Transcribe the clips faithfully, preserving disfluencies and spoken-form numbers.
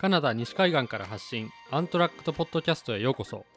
カナダ西海岸から発信、アントラックトポッドキャストへようこそ。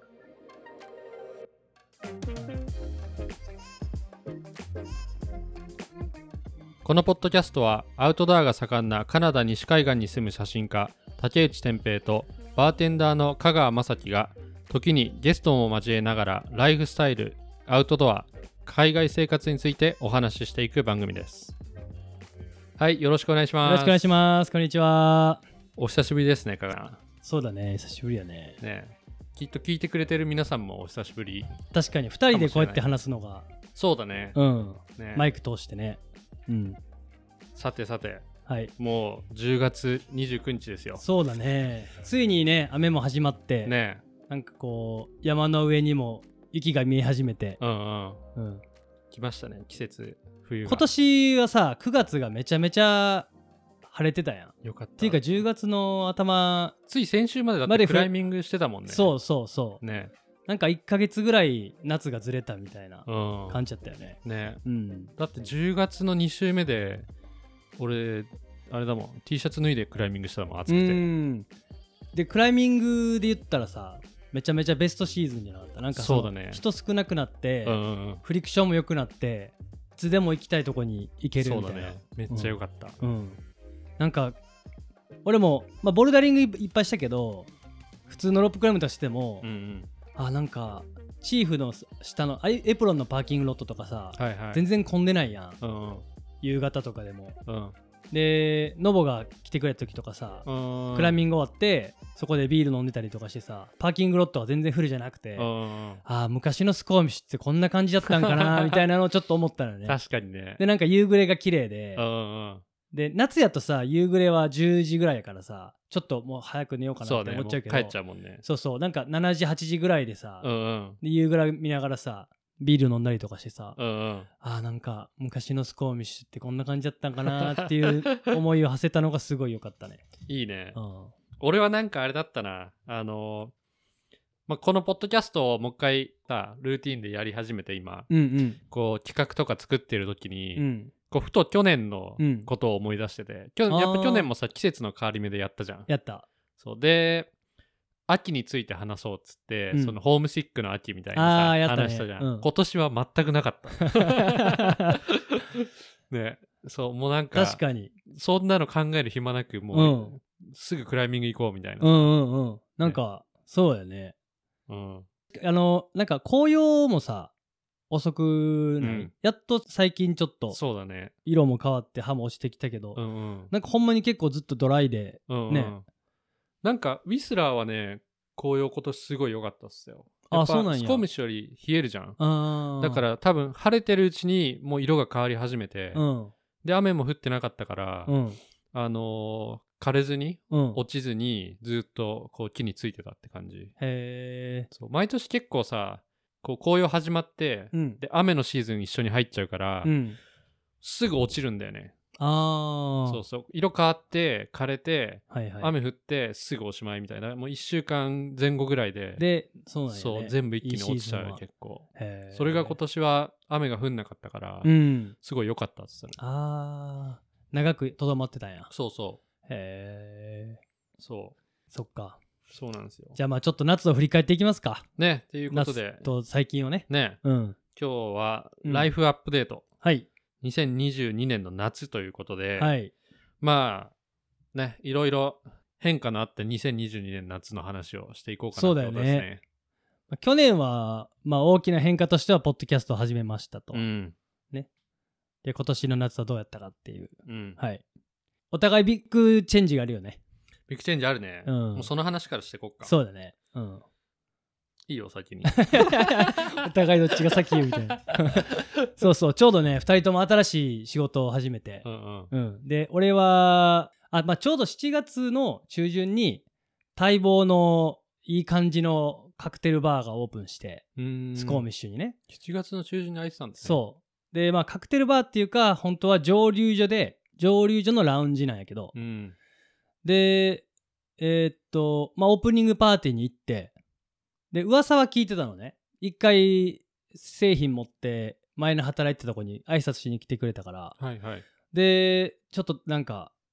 このポッドキャストはアウトドアが盛んなカナダ西海岸に住む写真家竹内天平とバーテンダーの香川雅樹が時にゲストも交えながらライフスタイル、アウトドア、海外生活についてお話ししていく番組です。はい、よろしくお願いします。 よろしくお願いします。こんにちは。 お久しぶりですね、香川。 そうだね、久しぶりやね。 ね、きっと聞いてくれてる皆さんもお久しぶり。 確かにふたりでこうやって話すのが、 そうだね。 うん、 ね、 マイク通してね。うん。 さてさて、 はい、 もうじゅうがつにじゅうくにちですよ。 そうだね。ついにね、雨も始まって、 ね、 なんかこう山の上にも雪が見え始めて、 うんうん、 うん、 来ましたね、季節、冬が。 今年はさ、くがつがめちゃめちゃ晴れてたやん。 よかった。 っていうかじゅうがつの頭、 つい先週までだってクライミングしてたもんね。 そうそうそう。 ね。 なんかいっかげつぐらい夏がずれたみたいなうん、 感じだったよね。 ね、 うん。 だってじゅうがつのに週目で俺あれだもん、 T シャツ脱いでクライミングしたもん、暑くて。うんでクライミングで言ったらさ、めちゃめちゃベストシーズンじゃなかった？なんかそうだね、 人少なくなって、 うんうんうん、 フリクションも良くなって、いつでも行きたいとこに行けるみたいな。 そうだね、めっちゃ良かった、 うんうん、なんか俺も、まあ、ボルダリングいっぱいしたけど、普通のロープクライムとしても、うんうん、あ、なんかチーフの下のエプロンのパーキングロットとかさ、はいはい、全然混んでないやん、うんうん、夕方とかでも、うん、でノボが来てくれた時とかさ、クライミング終わってそこでビール飲んでたりとかしてさ、パーキングロットは全然フルじゃなくて、うん、あ、昔のスコーミッシュってこんな感じだったんかなみたいなのをちょっと思ったのね。 確かにね。 でなんか夕暮れが綺麗で、うんうん、で夏やとさ、夕暮れはじゅうじぐらいやからさ、ちょっともう早く寝ようかなって思っちゃうけど、 そうね、帰っちゃうもんね。 そうそう、なんかしちじはちじぐらいでさ、うんうん、で夕暮れ見ながらさビール飲んだりとかしてさ、うんうん、あーなんか昔のスコーミッシュってこんな感じだったんかなっていう思いを馳せたのがすごい良かったね。 いいね、 うん、 俺はなんかあれだったな、あのーまあ、このポッドキャストをもう一回さルーティンでやり始めて今、うんうん、こう企画とか作ってる時に、うん、こうふと去年のことを思い出してて、うん、やっぱ去年もさ季節の変わり目でやったじゃん。 やった。 そうで秋について話そうっつって、うん、そのホームシックの秋みたいなさ、ね、話したじゃん、うん、今年は全くなかったね。そう、もうなんか確かにそんなの考える暇なく、もう、うん、すぐクライミング行こうみたいな。 うんうんうん、なんか、ね、そうやね、うん、あのなんか紅葉もさ遅くない、うん、やっと最近ちょっとそうだね、色も変わって葉も落ちてきたけど、うんうん、なんかほんまに結構ずっとドライで、うんうん、ね、 なんかウィスラーはね、紅葉今年すごい良かったっすよ。やっぱあ、そうなんや。 スコーミッシュより冷えるじゃん。あ、だから多分晴れてるうちにもう色が変わり始めて、うん、で雨も降ってなかったから、うん、あのー、枯れずに、うん、落ちずにずっとこう木についてたって感じ。へー。そう、毎年結構さ、こう紅葉始まって、うん、で雨のシーズン一緒に入っちゃうから、うん、すぐ落ちるんだよね。あ、そうそう、色変わって枯れて、はいはい、雨降ってすぐおしまいみたいな、もういっしゅうかんぜん後ぐらいで、 でそうなんやね、 そう全部一気に落ちちゃうよ結構。へ、それが今年は雨が降んなかったから、うん、すごい良かったっつったね。 あー、長くとどまってたんや。 そうそう、 へえ、 そうそっか、 そうなんですよ。 じゃあまあちょっと夏を振り返っていきますかね。ということで、 夏と最近をね、 ね、うん、今日はライフアップデート、うん、はい、にせんにじゅうにねんの夏ということで、はい、まあね、いろいろ変化のあったにせんにじゅうにねん夏の話をしていこうかなと思いますね。そうだよね。 去年は、まあ、大きな変化としてはポッドキャストを始めましたと、うん、ね。で今年の夏はどうやったかっていう、うん、はい、お互いビッグチェンジがあるよね。 ビッグチェンジあるね、うん、もうその話からしていこうか。 そうだね、うん、 いいよ先にお互いどっちが先言うみたいなそうそう、ちょうどねふたりとも新しい仕事を始めて、うんうんうん、で俺はあ、まあ、ちょうどしちがつの中旬に待望のいい感じのカクテルバーがオープンして、スコーミッシュにね、 しちがつの中旬に開いてたんですね。 そうで、まあカクテルバーっていうか本当は蒸留所で、蒸留所のラウンジなんやけど、うん、でえー、っとまあオープニングパーティーに行って、で噂は聞いてたのね。一回製品持って前の働いてたとこに挨拶しに来てくれたから、はいはい、でちょっとなんか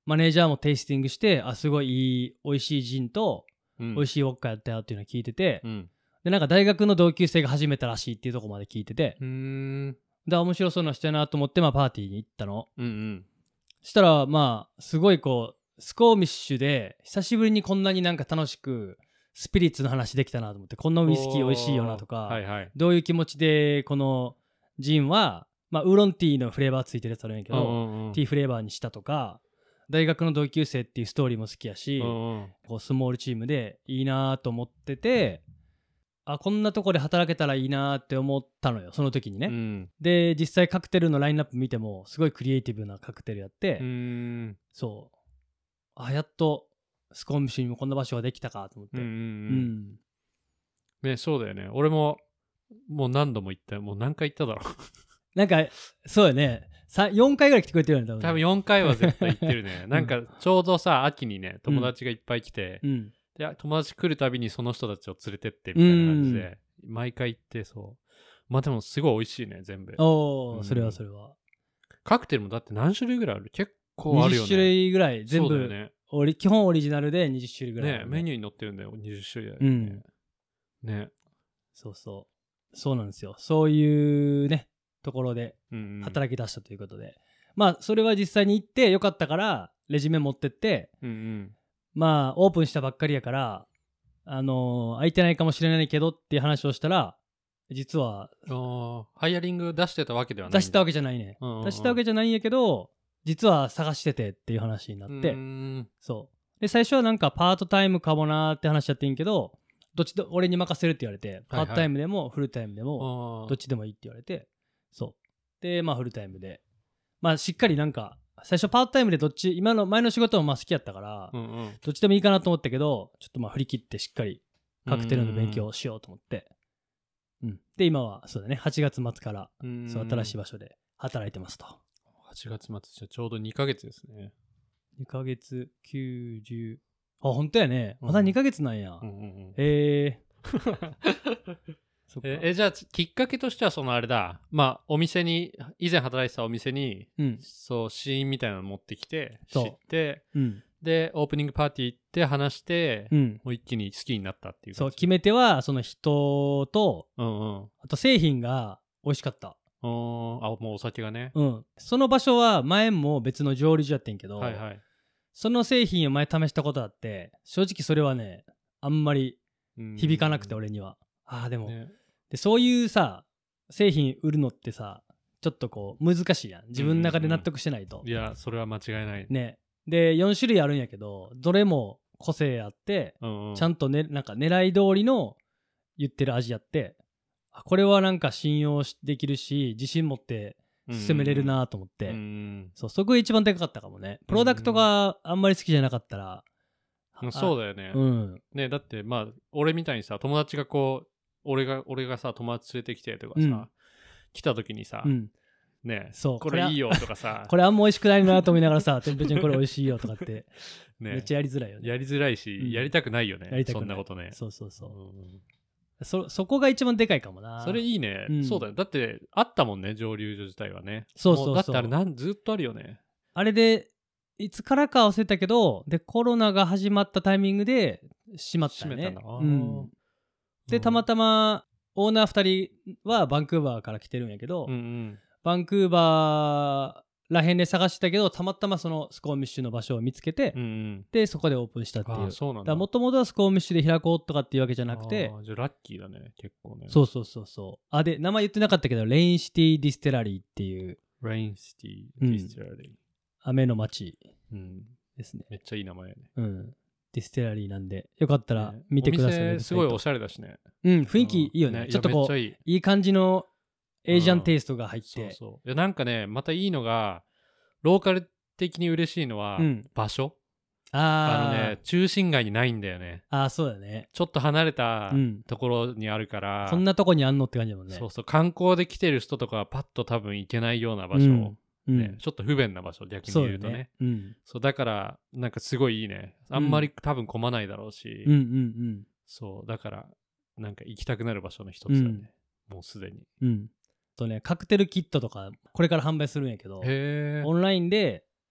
マネージャーもテイスティングして、あ、すごいいい美味しいジンと、うん、美味しいウォッカやったよっていうのを聞いてて、うん、でなんか大学の同級生が始めたらしいっていうところまで聞いてて、うーんで面白そうな人やなと思って、まあ、パーティーに行ったの、うんうん、そしたらまあすごいこうスコーミッシュで久しぶりにこんなになんか楽しくスピリッツの話できたなと思って、こんなウイスキー美味しいよなとか、はいはい、どういう気持ちでこのジンは、まあ、ウーロンティーのフレーバーついてるやつあるんやけど、うんうんうん、ティーフレーバーにしたとか、大学の同級生っていうストーリーも好きやし、うんうん、こうスモールチームでいいなと思ってて、あ、こんなとこで働けたらいいなって思ったのよ、その時にね、うん、で実際カクテルのラインナップ見てもすごいクリエイティブなカクテルやって、うーんそうあ、やっとスコーミッシュにもこんな場所ができたかと思って、うんうんうん、 ね、そうだよね。俺ももう何度も行ったよ。もう何回行っただろうなんかそうよね、よんかいぐらい来てくれてるんだ多分、ね、多分よんかいは絶対行ってるねなんかちょうどさ秋にね友達がいっぱい来て、うん、で友達来るたびにその人たちを連れてってみたいな感じで、うん、毎回行って、そうまあでもすごい美味しいね全部。 おお、うん、それはそれは。 カクテルもだって何種類ぐらいある？結構あるよね。にじゅっ種類ぐらい全部、そうだよね、オリ基本オリジナルでにじゅっ種類ぐらい、 ね、メニューに載ってるんだよにじゅっ種類だよね、うん、ね、 そうそうそうなんですよ。そういうねところで働き出したということで、うんうん、まあそれは実際に行ってよかったからレジュメ持ってって、うんうん、まあオープンしたばっかりやからあのー、空いてないかもしれないけどっていう話をしたら、実はハイアリング出してたわけではない。 出したわけじゃないね、うんうんうん、出したわけじゃないんやけど実は探しててっていう話になって、うーんそうで最初はなんかパートタイムかもなーって話やってんけど、どっちで俺に任せるって言われて、はいはい、パートタイムでもフルタイムでもどっちでもいいって言われて、そうでまあフルタイムでまあしっかりなんか最初パートタイムでどっち今の前の仕事もまあ好きやったから、うんうん、どっちでもいいかなと思ったけど、ちょっとまあ振り切ってしっかりカクテルの勉強をしようと思って、うん、で今はそうだねはちがつ末からそう新しい場所で働いてますと。はちがつ末じゃちょうどにかげつですね。 にかげつきゅうじゅうあ本当やね、まだにかげつなんや、うんうんうん、えーええじゃあきっかけとしてはそのあれだ、まあお店に以前働いてたお店に、うん、そう試飲みたいなの持ってきて知って、うん、でオープニングパーティー行って話して、うん、もう一気に好きになったっていう。 そう決め手はその人と、うんうん、あと製品が美味しかった。あもうお酒がね、 うん、その場所は前も別の蒸留所やってんけど、はいはい、その製品を前試したことあって正直それはねあんまり響かなくて俺には。ああでも、ね、でそういうさ製品売るのってさちょっとこう難しいやん、自分の中で納得してないと、 うんうんうん、いやそれは間違いないね。でよん種類あるんやけどどれも個性あって、うんうん、ちゃんと、ね、なんか狙い通りの言ってる味やって、これはなんか信用できるし自信持って進めれるなと思って、うんうん、そうそこが一番でかかったかもね。プロダクトがあんまり好きじゃなかったら、 うん、そうだよね、うん、ねだってまあ俺みたいにさ友達がこう俺が俺がさ友達連れてきてとかさ、うん、来た時にさ、うん、ねそうこれいいよとかさこれあんま美味しくないなと思いながらさてんぺいちゃんこれ美味しいよとかって、ね、めっちゃやりづらいよね。 やりづらいし、うん、やりたくないよね、やりたくないそんなことね。 そうそうそう、うん、そ, そこが一番でかいかもな。 それいいね、うん、そうだよ。だってあったもんね蒸留所自体はね。 そうそうそう、 だってあれなんずっとあるよね。 あれでいつからか忘れたけどでコロナが始まったタイミングで閉まったよね。閉めたんだ、うん、でたまたまオーナーふたりはバンクーバーから来てるんやけど、うんうん、バンクーバーらへんで探してたけどたまたまそのスコーミッシュの場所を見つけて、うんうん、でそこでオープンしたっていう。あそうなんだ。もともとはスコーミッシュで開こうとかっていうわけじゃなくて、 あじゃあラッキーだね結構ね。 そうそうそうそう。あで名前言ってなかったけどレインシティディステラリーっていうレインシティディステラリー、うん、 雨の町ですね、 うん、めっちゃいい名前やね。 うんディステラリーなんでよかったら見てください、ね、 お店すごいおしゃれだしね。 うん雰囲気いいよね、ねちょっとこうい い, いい感じのエージャンテイストが入って、うん、そうそういやなんかねまたいいのがローカル的に嬉しいのは、うん、場所ああのね中心街にないんだよね。 ああそうだねちょっと離れたところにあるから、 うん、こんなとこにあんのって感じだもんね。 そうそう観光で来てる人とかはパッと多分行けないような場所、うんねうん、ちょっと不便な場所逆に言うとね。そうだね、うん、そうだからなんかすごいいいね。あんまり多分混まないだろうし、うんうんうん、そうだからなんか行きたくなる場所の一つだね、うん、もうすでに、 うん、とねカクテルキットとかこれから販売するんやけどオンラインで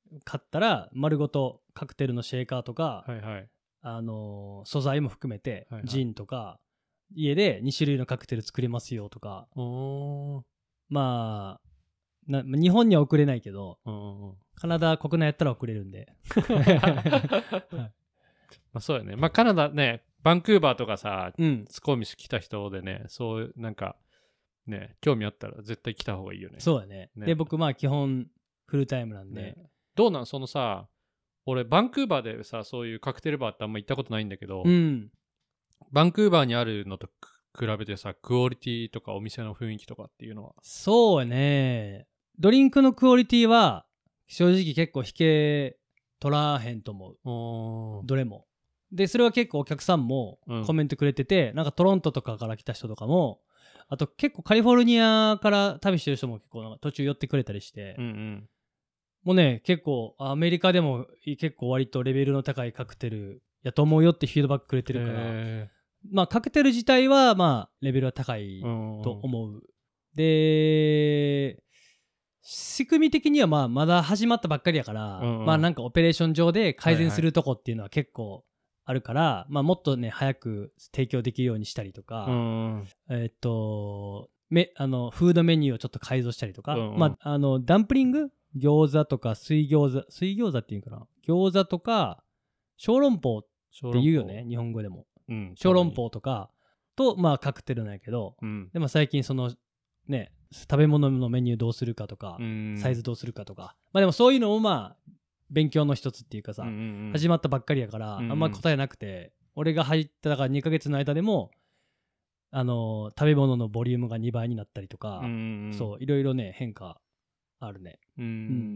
買ったら丸ごとカクテルのシェーカーとか、 はいはい、 あのー、素材も含めて、 はいはい、 ジンとか家でに種類のカクテル作れますよとか、 おまあな日本には送れないけど、 うんうん、 カナダ国内やったら送れるんで、 はいまあ、そうやね。まあカナダね、バンクーバーとかさ、 うん、 スコーミス来た人でね、そうなんかね、興味あったら絶対来た方がいいよね。 そうやね。ねで僕まあ基本フルタイムなんで、 ね、どうなんそのさ、俺バンクーバーでさ、そういうカクテルバーってあんま行ったことないんだけど、 うん、 バンクーバーにあるのと比べてさ、クオリティとかお店の雰囲気とかっていうのは。 そうね、ドリンクのクオリティは正直結構引け取らへんと思う、どれも。でそれは結構お客さんもコメントくれてて、うん、なんかトロントとかから来た人とかも、あと結構カリフォルニアから旅してる人も結構なんか途中寄ってくれたりして、うんうん、もうね結構アメリカでも結構割とレベルの高いカクテルやと思うよってフィードバックくれてるから、まあカクテル自体はまあレベルは高いと思う、うん、で仕組み的にはまあまだ始まったばっかりやから、うんうん、まあなんかオペレーション上で改善するとこっていうのは結構あるから、はいはい、まあもっとね早く提供できるようにしたりとか、うん、えー、っとめあのフードメニューをちょっと改造したりとか、うんうん、まああのダンプリング餃子とか水餃子水餃子っていうかな、餃子とか小籠包って言うよね日本語でも、うん、小籠包とかとまあカクテルなんやけど、うん、でも最近そのね食べ物のメニューどうするかとか、うん、サイズどうするかとか、まあでもそういうのもまあ勉強の一つっていうかさ、うんうんうん、始まったばっかりやから、うんうん、あんま答えなくて、俺が入っただからにかげつの間でもあのー、食べ物のボリュームがにばいになったりとか、うんうん、そういろいろね変化あるね。うん、うん、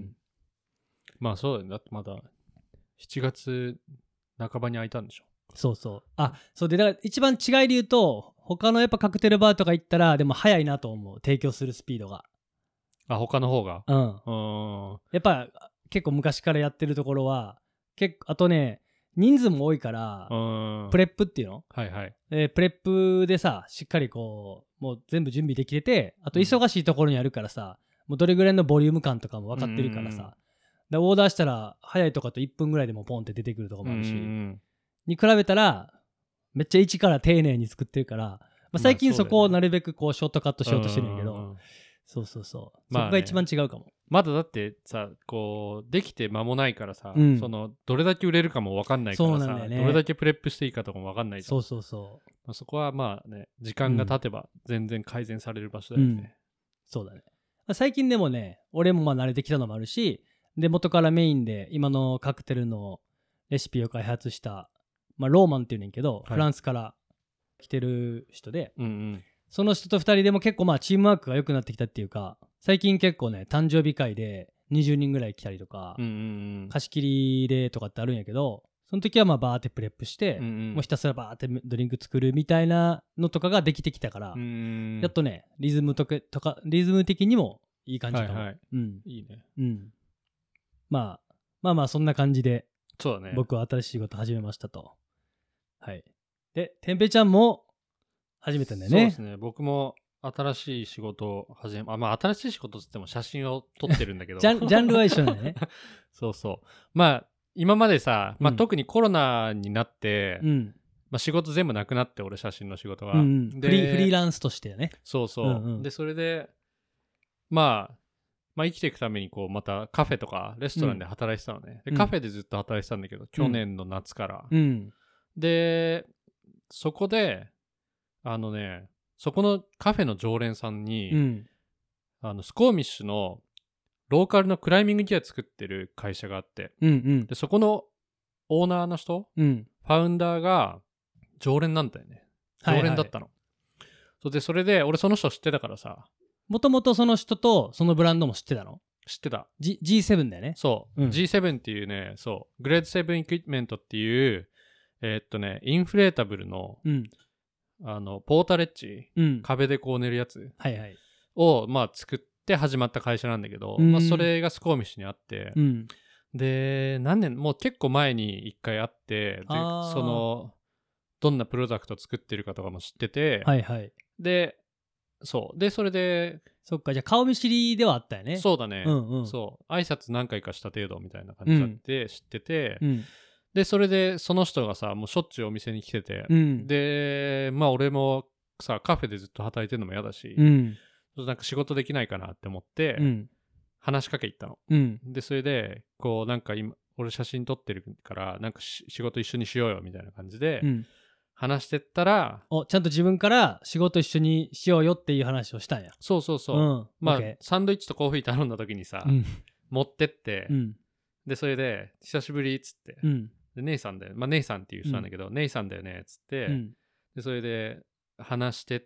まあそうだよね。だってまだしちがつなかばに開いたんでしょ。 そうそう。あ、そうでだから一番違いで言うと、他のやっぱカクテルバーとか行ったらでも早いなと思う、提供するスピードが。 あ、他の方が。 うん。うんやっぱ結構昔からやってるところは結構あとね人数も多いからプレップっていうの、 はいはい、 えー、プレップでさしっかりこうもう全部準備できてて、あと忙しいところにあるからさ、うん、もうどれぐらいのボリューム感とかも分かってるからさ、でオーダーしたら早いとかといっぷんぐらいでもポンって出てくるとこもあるし、に比べたらめっちゃ一から丁寧に作ってるから、まあ、最近そこをなるべくこうショートカットしようとしてるんやけど、うんうんうん、そうそうそう、まあね、そこが一番違うかも。 まだだってさこうできて間もないからさ、うん、そのどれだけ売れるかも分かんないからさ、ね、どれだけプレップしていいかとかも分かんないじゃん。 そうそうそう、 まあ、そこはまあね時間が経てば全然改善される場所だよね、うんうん、 そうだね。最近でもね俺もまあ慣れてきたのもあるし、で元からメインで今のカクテルのレシピを開発した、まあ、ローマンっていうねんけど、はい、フランスから来てる人で、うんうん、その人とふたりでも結構まあチームワークが良くなってきたっていうか、最近結構ね誕生日会でにじゅうにんぐらい来たりとか、うんうんうん、貸し切りでとかってあるんやけど、その時はまあバーってプレップして、うんうん、もうひたすらバーってドリンク作るみたいなのとかができてきたから、うんうん、やっとねリズムとかとかリズム的にもいい感じかも、はいはい、うん、 いいね、 うん、まあまあまあそんな感じで、 そうだね、 僕は新しい仕事始めましたと。はい。でてんぺいちゃんも始めたんだよね。 そうですね、僕も新しい仕事を始め、あ、まあ新しい仕事っつっても写真を撮ってるんだけどジャン、ジャンルは一緒なんだねそうそう、まあ今までさ、まあ、特にコロナになって、うん、まあ、仕事全部なくなって、俺写真の仕事が、うんうん、 でフリー、フリーランスとしてね。 そうそう、うんうん、でそれで、まあ、まあ生きていくためにこうまたカフェとかレストランで働いてたのね、うん、でカフェでずっと働いてたんだけど、うん、去年の夏から、うん、でそこであのねそこのカフェの常連さんに、うん、あのスコーミッシュのローカルのクライミングギア作ってる会社があって、うんうん、でそこのオーナーの人、うん、ファウンダーが常連なんだよね。常連だったの、はいはい、そ, でそれで俺その人知ってたからさ、 もともとその人とそのブランドも知ってたの？ 知ってた、 G、ジーセブン だよね。 そう、うん、ジーセブン っていうね、そうグレードセブンエクイプメントっていうえー、っとねインフレータブルの、うん、あのポータレッジ、うん、壁でこう寝るやつ、はいはい、をまあ作ってで始まった会社なんだけど、まあ、それがスコーミッシュにあって、うん、で何年もう結構前に一回あって、でそのどんなプロダクトを作ってるかとかも知ってて、はいはい、でそうでそれでそっかじゃあ顔見知りではあったよね。 そうだね、 うんうん、 そう挨拶何回かした程度みたいな感じだって知ってて、 うん、でそれでその人がさもうしょっちゅうお店に来てて、うん、でまあ俺もさカフェでずっと働いてるのも嫌だし、うん、なんか仕事できないかなって思って、うん、話しかけ行ったの、うん、でそれでこうなんか今俺写真撮ってるからなんか仕事一緒にしようよみたいな感じで、うん、話してったらおちゃんと自分から仕事一緒にしようよっていう話をしたんや。 そうそうそう、うん、まあサンドイッチとコーヒー頼んだ時にさ、うん、持ってって、うん、でそれで久しぶりっつって、うん、で姉さんだよまあ姉さんっていう人なんだけど、うん、姉さんだよねっつって、うん、でそれで話してって、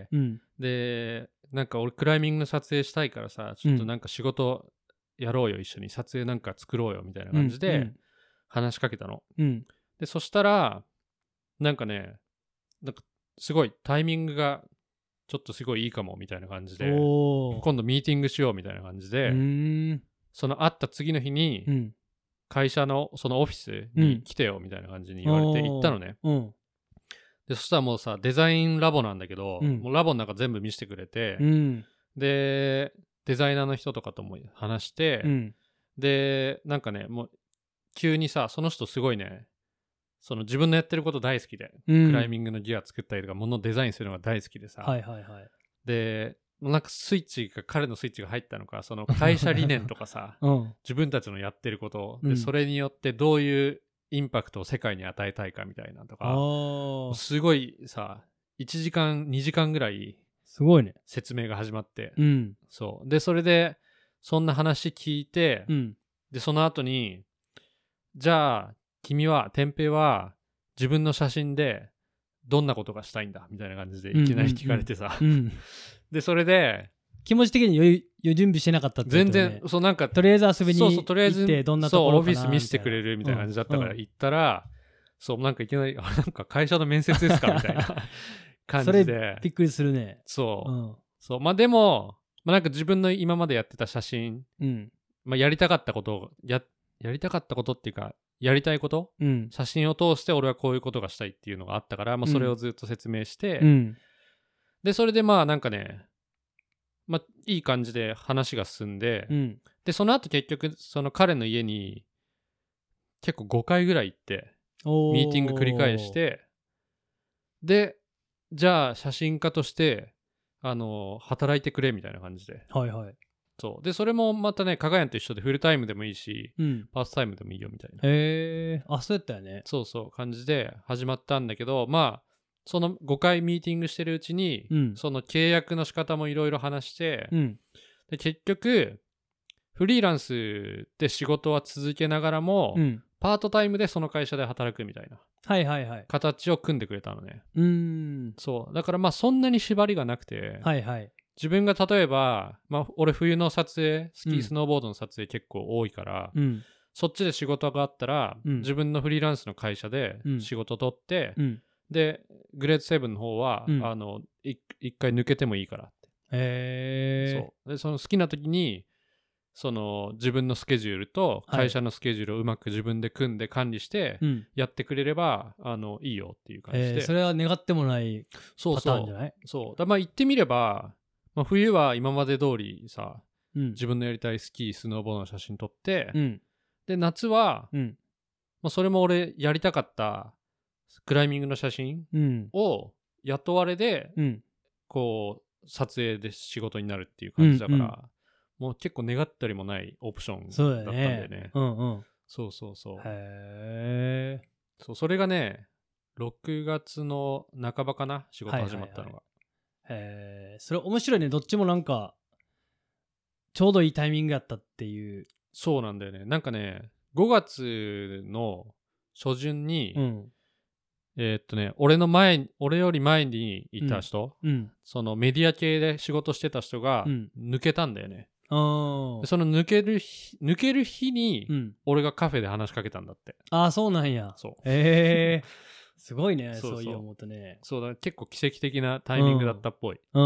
うん、でなんか俺クライミングの撮影したいからさちょっとなんか仕事やろうよ一緒に撮影なんか作ろうよみたいな感じで話しかけたの、うん、でそしたらなんかねなんかすごいタイミングがちょっとすごいいいかもみたいな感じで今度ミーティングしようみたいな感じでその会った次の日に、うん、会社のそのオフィスに来てよみたいな感じに言われて行ったのね、うん、でそしたらもうさデザインラボなんだけど、うん、もうラボの中全部見せてくれて、うん、でデザイナーの人とかとも話して、うん、でなんかねもう急にさその人すごいねその自分のやってること大好きで、うん、クライミングのギア作ったりとか物をデザインするのが大好きでさ、はいはいはい、でなんかスイッチが彼のスイッチが入ったのかその会社理念とかさ、うん、自分たちのやってることで、うん、それによってどういうインパクトを世界に与えたいかみたいなとかすごいさいちじかんにじかんぐらいすごいね説明が始まって、うん、そうでそれでそんな話聞いて、うん、でその後にじゃあ君は天平は自分の写真でどんなことがしたいんだみたいな感じでいきなり聞かれてさ、うんうんうん、でそれで気持ち的に余裕準備してなかったってこと、ね、 全然そうなんかとりあえず遊びに行ってどんなところかなみたいな、そうオフィス見せてくれるみたいな感じだったから行ったら、うん、そうなんかいきなりなんか会社の面接ですかみたいな感じでそれびっくりするね。 そう、うん、そうまあでも、まあ、なんか自分の今までやってた写真、うんまあ、やりたかったことをややりたかったことっていうかやりたいこと、うん、写真を通して俺はこういうことがしたいっていうのがあったから、まあ、それをずっと説明して、うん、でそれでまあなんかね、まあ、いい感じで話が進んで、うん、でその後結局その彼の家に結構ごかいぐらい行ってミーティング繰り返してでじゃあ写真家としてあの働いてくれみたいな感じで、はいはい、そうでそれもまたねかがやんと一緒でフルタイムでもいいし、うん、パースタイムでもいいよみたいなへえあそうやったよねそうそう感じで始まったんだけどまあそのごかいミーティングしてるうちに、うん、その契約の仕方もいろいろ話して、うん、で結局フリーランスで仕事は続けながらも、うん、パートタイムでその会社で働くみたいなはいはいはい形を組んでくれたのね。うーんそうだからまあそんなに縛りがなくて、はいはい、自分が例えば、まあ、俺冬の撮影スキースノーボードの撮影結構多いから、うん、そっちで仕事があったら、うん、自分のフリーランスの会社で仕事取って、うん、でグレードセブンの方は、うん、あの一回抜けてもいいからってへーそうでその好きな時にその自分のスケジュールと会社のスケジュールをうまく自分で組んで管理してやってくれれば、うん、あのいいよっていう感じで、 それは願ってもないパターンじゃない？ そうそうそうだまあ言ってみれば、まあ、冬は今まで通りさ、うん、自分のやりたいスキースノーボードの写真撮って、うん、で夏は、うんまあ、それも俺やりたかったクライミングの写真を雇われで、うん、こう撮影で仕事になるっていう感じだから、うんうんもう結構願ったりもないオプションだったんだよね。そうだね。うんうん。そうそうそう。へー。そう、それがね、ろくがつの半ばかな、仕事始まったのが。 はいはいはい、へー。それ面白いね。どっちもなんか、ちょうどいいタイミングやったっていう。 そうなんだよね。なんかね、ごがつの初旬に、うん、えー、っとね、俺の前、俺より前にいた人、うん、そのメディア系で仕事してた人が抜けたんだよね。あでその抜ける日抜ける日に、うん、俺がカフェで話しかけたんだって。 ああそうなんや。そうへえすごいねそうそういう思うとね。 そうだ結構奇跡的なタイミングだったっぽい。うん、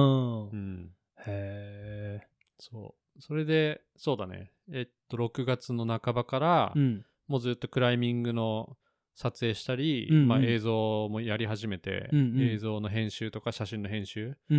うん、へえそうそれでそうだねえっとろくがつの半ばから、うん、もうずっとクライミングの撮影したり、うんうんまあ、映像もやり始めて、うんうん、映像の編集とか写真の編集、うんうん、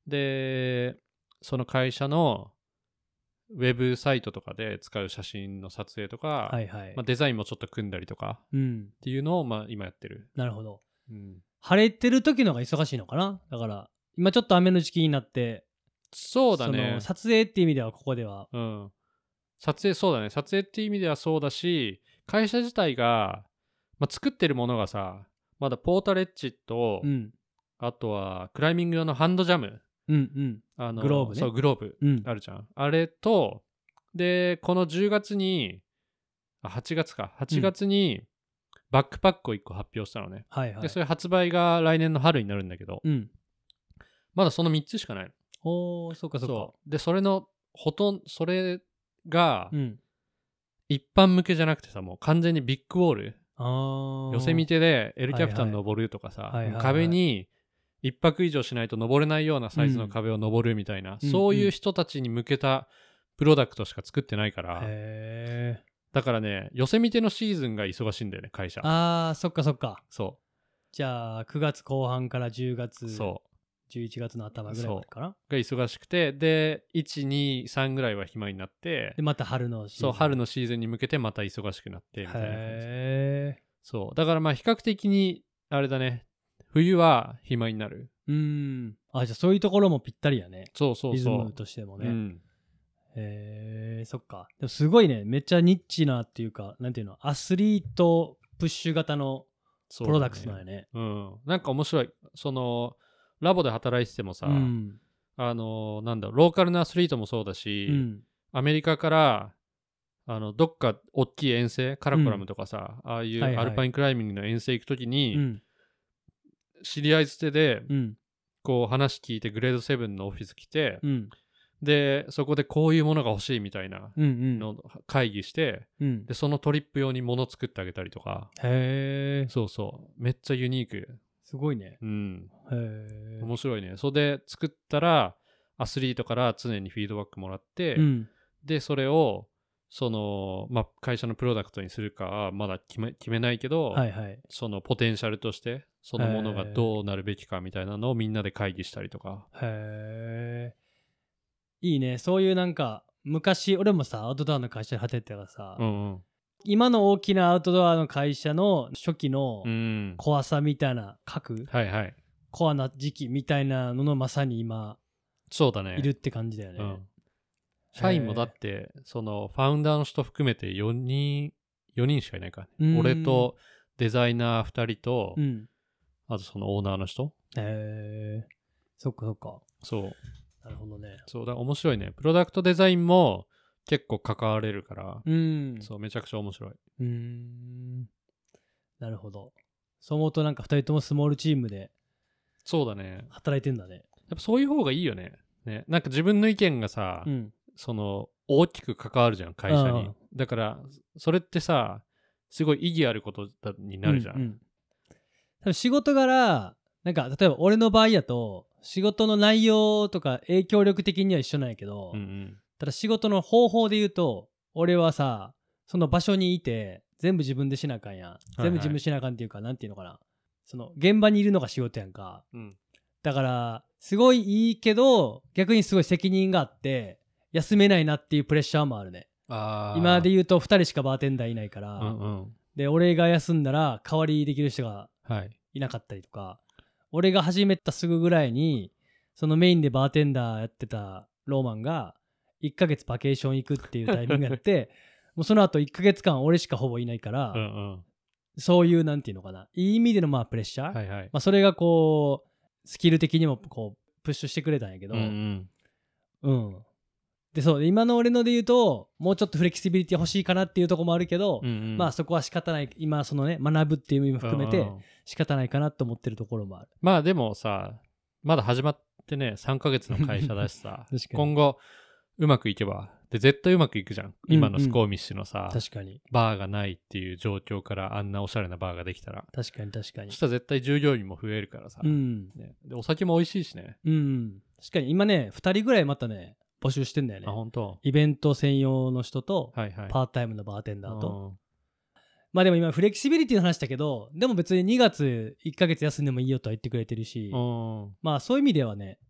でその会社のウェブサイトとかで使う写真の撮影とか、はいはい、まあ、デザインもちょっと組んだりとか、うん、っていうのをまあ今やってる。 なるほど、うん、晴れてる時の方が忙しいのかな。だから今ちょっと雨の時期になって、 そうだね、 その撮影っていう意味ではここでは、 うん、撮影そうだね撮影っていう意味ではそうだし、会社自体が、まあ、作ってるものがさ、まだポータレッジと、うん、あとはクライミング用のハンドジャム、うんうん、あのグローブね、そうグローブ、うん、あるじゃん。あれとでこのじゅうがつにあはちがつかはちがつにバックパックをいっこ発表したのね、うん、はいはい、でそれ発売が来年の春になるんだけど、うん、まだそのみっつしかないの。 おー、そうかそうか。 そうでそれのほとんどそれが、うん、一般向けじゃなくてさ、もう完全にビッグウォール、あヨセミテでエルキャピタン登るとかさ、はいはい、壁に一泊以上しないと登れないようなサイズの壁を登るみたいな、うん、そういう人たちに向けたプロダクトしか作ってないから、へー、だからね、ヨセミテのシーズンが忙しいんだよね、会社。 あー、そっかそっか。 そう。 じゃあくがつこう半からじゅうがつ、そうじゅういちがつの頭ぐらいまでかなが忙しくて、でいち、に、さんぐらいは暇になって、 でまた春のシーズン、 そう春のシーズンに向けてまた忙しくなってみたいな感じ。へー、そうだからまあ比較的にあれだね、冬は暇になる。 うーん、あ、じゃあそういうところもぴったりやね。 そうそうそう、リズムとしてもね、うん、へえ、そっか。でもすごいね、めっちゃニッチなっていうか、なんていうの、アスリートプッシュ型のプロダクトなんやね。 うん、なんか面白い。そのラボで働いててもさ、うん、あのなんだローカルなアスリートもそうだし、うん、アメリカからあのどっか大きい遠征、カラコラムとかさ、うん、ああいうアルパインクライミングの遠征行くときに、はいはい、知り合いつてで、うん、こう話聞いてグレードセブンのオフィス来て、うん、でそこでこういうものが欲しいみたいなの会議して、うんうん、でそのトリップ用に物作ってあげたりとか。へー、そうそうめっちゃユニーク。 すごいね。 うん。へー、面白いね。それで作ったらアスリートから常にフィードバックもらって、うん、でそれをその、まあ、会社のプロダクトにするかはまだ決め、決めないけど、はいはい、そのポテンシャルとしてそのものがどうなるべきかみたいなのをみんなで会議したりとか。 へー、いいね。そういうなんか昔俺もさアウトドアの会社で働いてたからさ、うんうん、今の大きなアウトドアの会社の初期の怖さみたいな核、うんはいはい、コアな時期みたいなののまさに今そうだねいるって感じだよね、うん、 社員もだってそのファウンダーの人含めてよにんよにんしかいないから、ね、俺とデザイナーふたりと、うん、あとそのオーナーの人。 へえ、そっかそっか。 そうなるほどね。 そうだ、面白いね。プロダクトデザインも結構関われるから、うん、そうめちゃくちゃ面白い。うーん、 なるほど。そう思うとなんかふたりともスモールチームでそうだね働いてんだね。やっぱそういう方がいいよね。ね、なんか自分の意見がさ、うん、その大きく関わるじゃん会社に。だからそれってさすごい意義あることになるじゃん、うんうん、 多分仕事柄なんか例えば俺の場合だと仕事の内容とか影響力的には一緒なんやけど、うんうん、ただ仕事の方法で言うと俺はさその場所にいて全部自分でしなあかんやん、はいはい、全部自分しなあかんっていうかなんていうのかな、その現場にいるのが仕事やんか、うん、だからすごいいいけど逆にすごい責任があって休めないなっていうプレッシャーもあるね。あ今で言うとふたりしかバーテンダーいないから、うんうん、で俺が休んだら代わりできる人がいなかったりとか、はい、俺が始めたすぐぐらいにそのメインでバーテンダーやってたローマンがいっかげつバケーション行くっていうタイミングやってもうその後いっかげつかん俺しかほぼいないから、うんうん、そういうなんていうのかないい意味でのまあプレッシャー、はいはいまあ、それがこうスキル的にもこうプッシュしてくれたんやけど、うんうん、うんでそう今の俺ので言うともうちょっとフレキシビリティ欲しいかなっていうところもあるけど、うんうん、まあそこは仕方ない今そのね学ぶっていう意味も含めて仕方ないかなと思ってるところもある。 まあでもさまだ始まってねさんかげつの会社だしさ今後うまくいけばで絶対うまくいくじゃん今のスコーミッシュのさ、うんうん、確かにバーがないっていう状況からあんなおしゃれなバーができたら確かに確かにそしたら絶対従業員も増えるからさ、うんね、でお酒も美味しいしね、うん、 確かに今ねふたりぐらいまたね募集してんだよね。 あ、本当。 イベント専用の人と、はいはい、パートタイムのバーテンダーと。まあでも今フレキシビリティの話だけど、でも別ににがついっかげつ休んでもいいよとは言ってくれてるし、まあそういう意味ではね、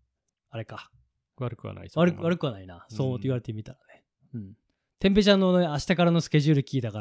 あれか。 悪くはない。 悪く悪くはないな。そう言われてみたらね。うん。てんぺいちゃんの、ね、明日からのスケジュール聞いたから、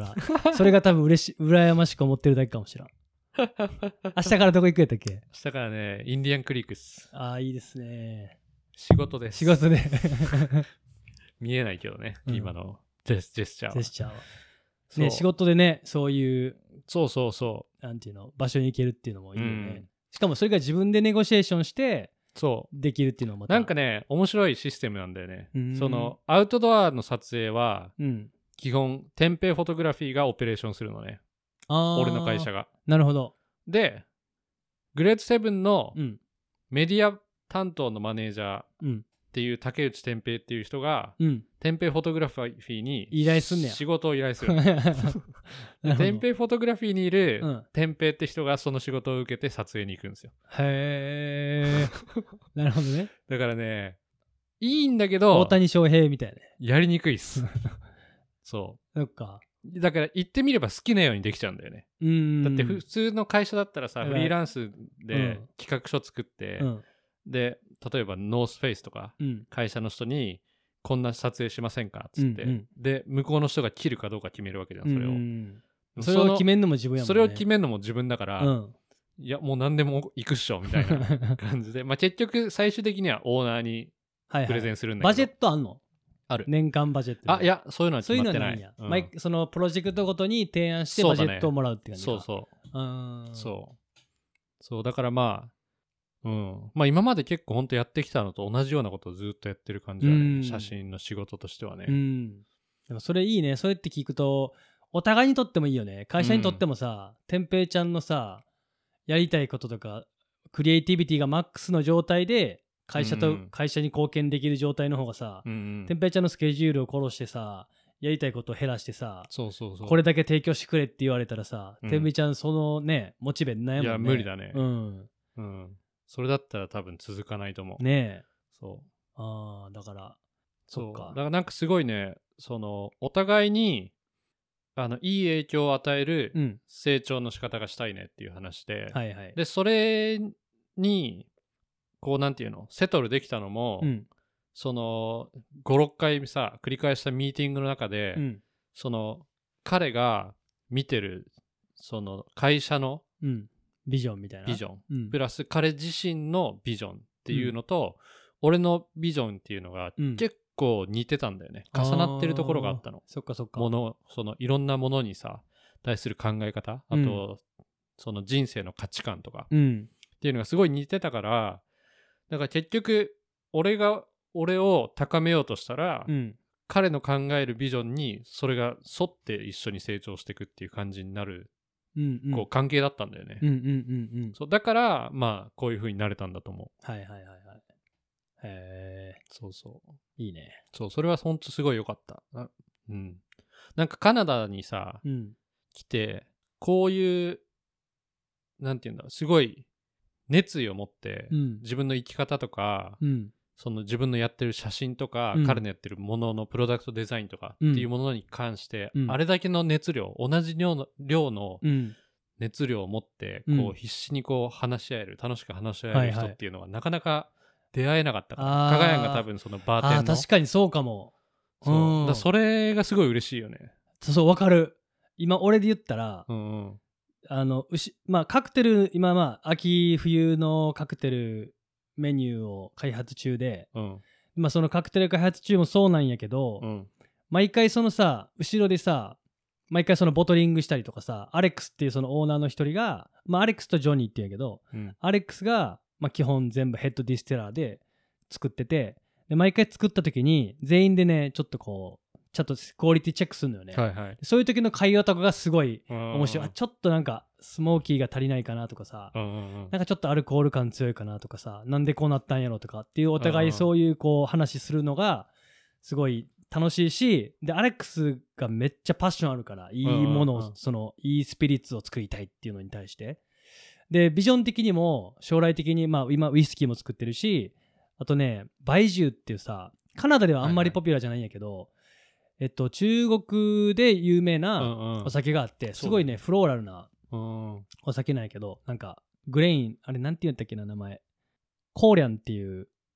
それが多分嬉し羨ましく思ってるだけかもしれん。明日からどこ行くやったっけ？ 明日からね、インディアンクリークス。 ああ、いいですね。 仕事です。 仕事で。 見えないけどね、うん、今のジェスチャーは。 ジェスチャーは。ね、仕事でね、そういう、 そうそうそう。 なんていうの、場所に行けるっていうのもいいよね。うん、しかもそれが自分でネゴシエーションして、そうできるっていうのもまたなんかね面白いシステムなんだよね。そのアウトドアの撮影は、うん、基本テンペイフォトグラフィーがオペレーションするのね。あ俺の会社が。 なるほど。 でグレートセブンのメディア担当のマネージャーっていう竹内天平っていう人が、うん、テンペイフォトグラフィーに依頼すんねや仕事を依頼するテンペイフォトグラフィーにいる、うん、天平って人がその仕事を受けて撮影に行くんですよ。 へーなるほどね。 だからねいいんだけど大谷翔平みたいなやりにくいっすそうそっか。 だから言ってみれば好きなようにできちゃうんだよね。うんだって普通の会社だったらさフリーランスで企画書作って、うん、で例えばノースフェイスとか、うん、会社の人にこんな撮影しませんかっつって、うんうん、で向こうの人が切るかどうか決めるわけじゃんそれを、うん、 それを決めるのも自分やもんね。 それを決めるのも自分だから、うん、いやもう何でも行くっしょみたいな感じでまあ結局最終的にはオーナーにプレゼンするんだけど、 はいはい、バジェットあんの？ ある。 年間バジェット。 あいやそういうのは決まってない。 そういうのはないんや、うん、そのプロジェクトごとに提案してバジェットをもらうって感じか。 そうそう。うんそうそうだからまあうんまあ今まで結構ほんとやってきたのと同じようなことをずっとやってる感じだね。写真の仕事としてはね。うんでもそれいいね。それって聞くとお互いにとってもいいよね。会社にとってもさ、てんぺいちゃんのさやりたいこととかクリエイティビティがマックスの状態で会社と会社に貢献できる状態の方がさ、うんうん、てんぺいちゃんのスケジュールを殺してさやりたいことを減らしてさそうそうそうこれだけ提供してくれって言われたらさ、うん、てんぺいちゃんそのねモチベ悩むもんね。 いや無理だね。うん、うん、それだったら多分続かないと思うねえ。 そうああだからそうかだからなんかすごいねそのお互いにあのいい影響を与える成長の仕方がしたいねっていう話で、うんはいはい、でそれにこうなんていうのセトルできたのも、うん、そのごろっかいさ繰り返したミーティングの中で、うん、その彼が見てるその会社の、 うん、ビジョンみたいなビジョン、うん、プラス彼自身のビジョンっていうのと、うん、俺のビジョンっていうのが結構似てたんだよね、うん、重なってるところがあったの。 そっかそっか。 ものそのいろんなものにさ対する考え方あと、うん、その人生の価値観とか、うん、っていうのがすごい似てたからだから結局俺が俺を高めようとしたら、うん、彼の考えるビジョンにそれが沿って一緒に成長していくっていう感じになる、うんうん、こう関係だったんだよね、うんうんうんうん、そうだからまあこういう風になれたんだと思う。 はいはいはいはい。へえそうそういいね。 そうそれはほんとすごい良かった。うん、なんかカナダにさ、うん、来てこういうなんていうんだすごい熱意を持って、うん、自分の生き方とか、うん、その自分のやってる写真とか、うん、彼のやってるもののプロダクトデザインとかっていうものに関して、うん、あれだけの熱量同じ量の、量の熱量を持って、うん、こう必死にこう話し合える楽しく話し合える人っていうのは、はいはい、なかなか出会えなかったからかがやんが多分そのバーテンのあ確かにそうかも。 そうだそれがすごい嬉しいよね。 そうそうわかる。今俺で言ったら、うんうんあの牛まあ、カクテル今まあ秋冬のカクテルメニューを開発中で、うんまあ、そのカクテル開発中もそうなんやけど、うん、毎回そのさ後ろでさ毎回そのボトリングしたりとかさアレックスっていうそのオーナーの一人が、まあ、アレックスとジョニーって言うんやけど、うん、アレックスが、まあ、基本全部ヘッドディスティラーで作っててで毎回作った時に全員でねちょっとこうちょっとクオリティチェックするのよね、はいはい、そういう時の会話とかがすごい面白い。あちょっとなんかスモーキーが足りないかなとかさ、うんうんうん、なんかちょっとアルコール感強いかなとかさなんでこうなったんやろとかっていうお互いそういうこう話するのがすごい楽しいしでアレックスがめっちゃパッションあるからいいものを、うんうんうん、そのいいスピリッツを作りたいっていうのに対してでビジョン的にも将来的に、まあ、今ウイスキーも作ってるしあとねバイジューっていうさカナダではあんまりポピュラーじゃないんやけど、はいはいえっと、中国で有名なお酒があって、うんうん、すごいねフローラルなお酒なんやけどなんかグレインあれなんて言うんだっけな名前コーリャンっていう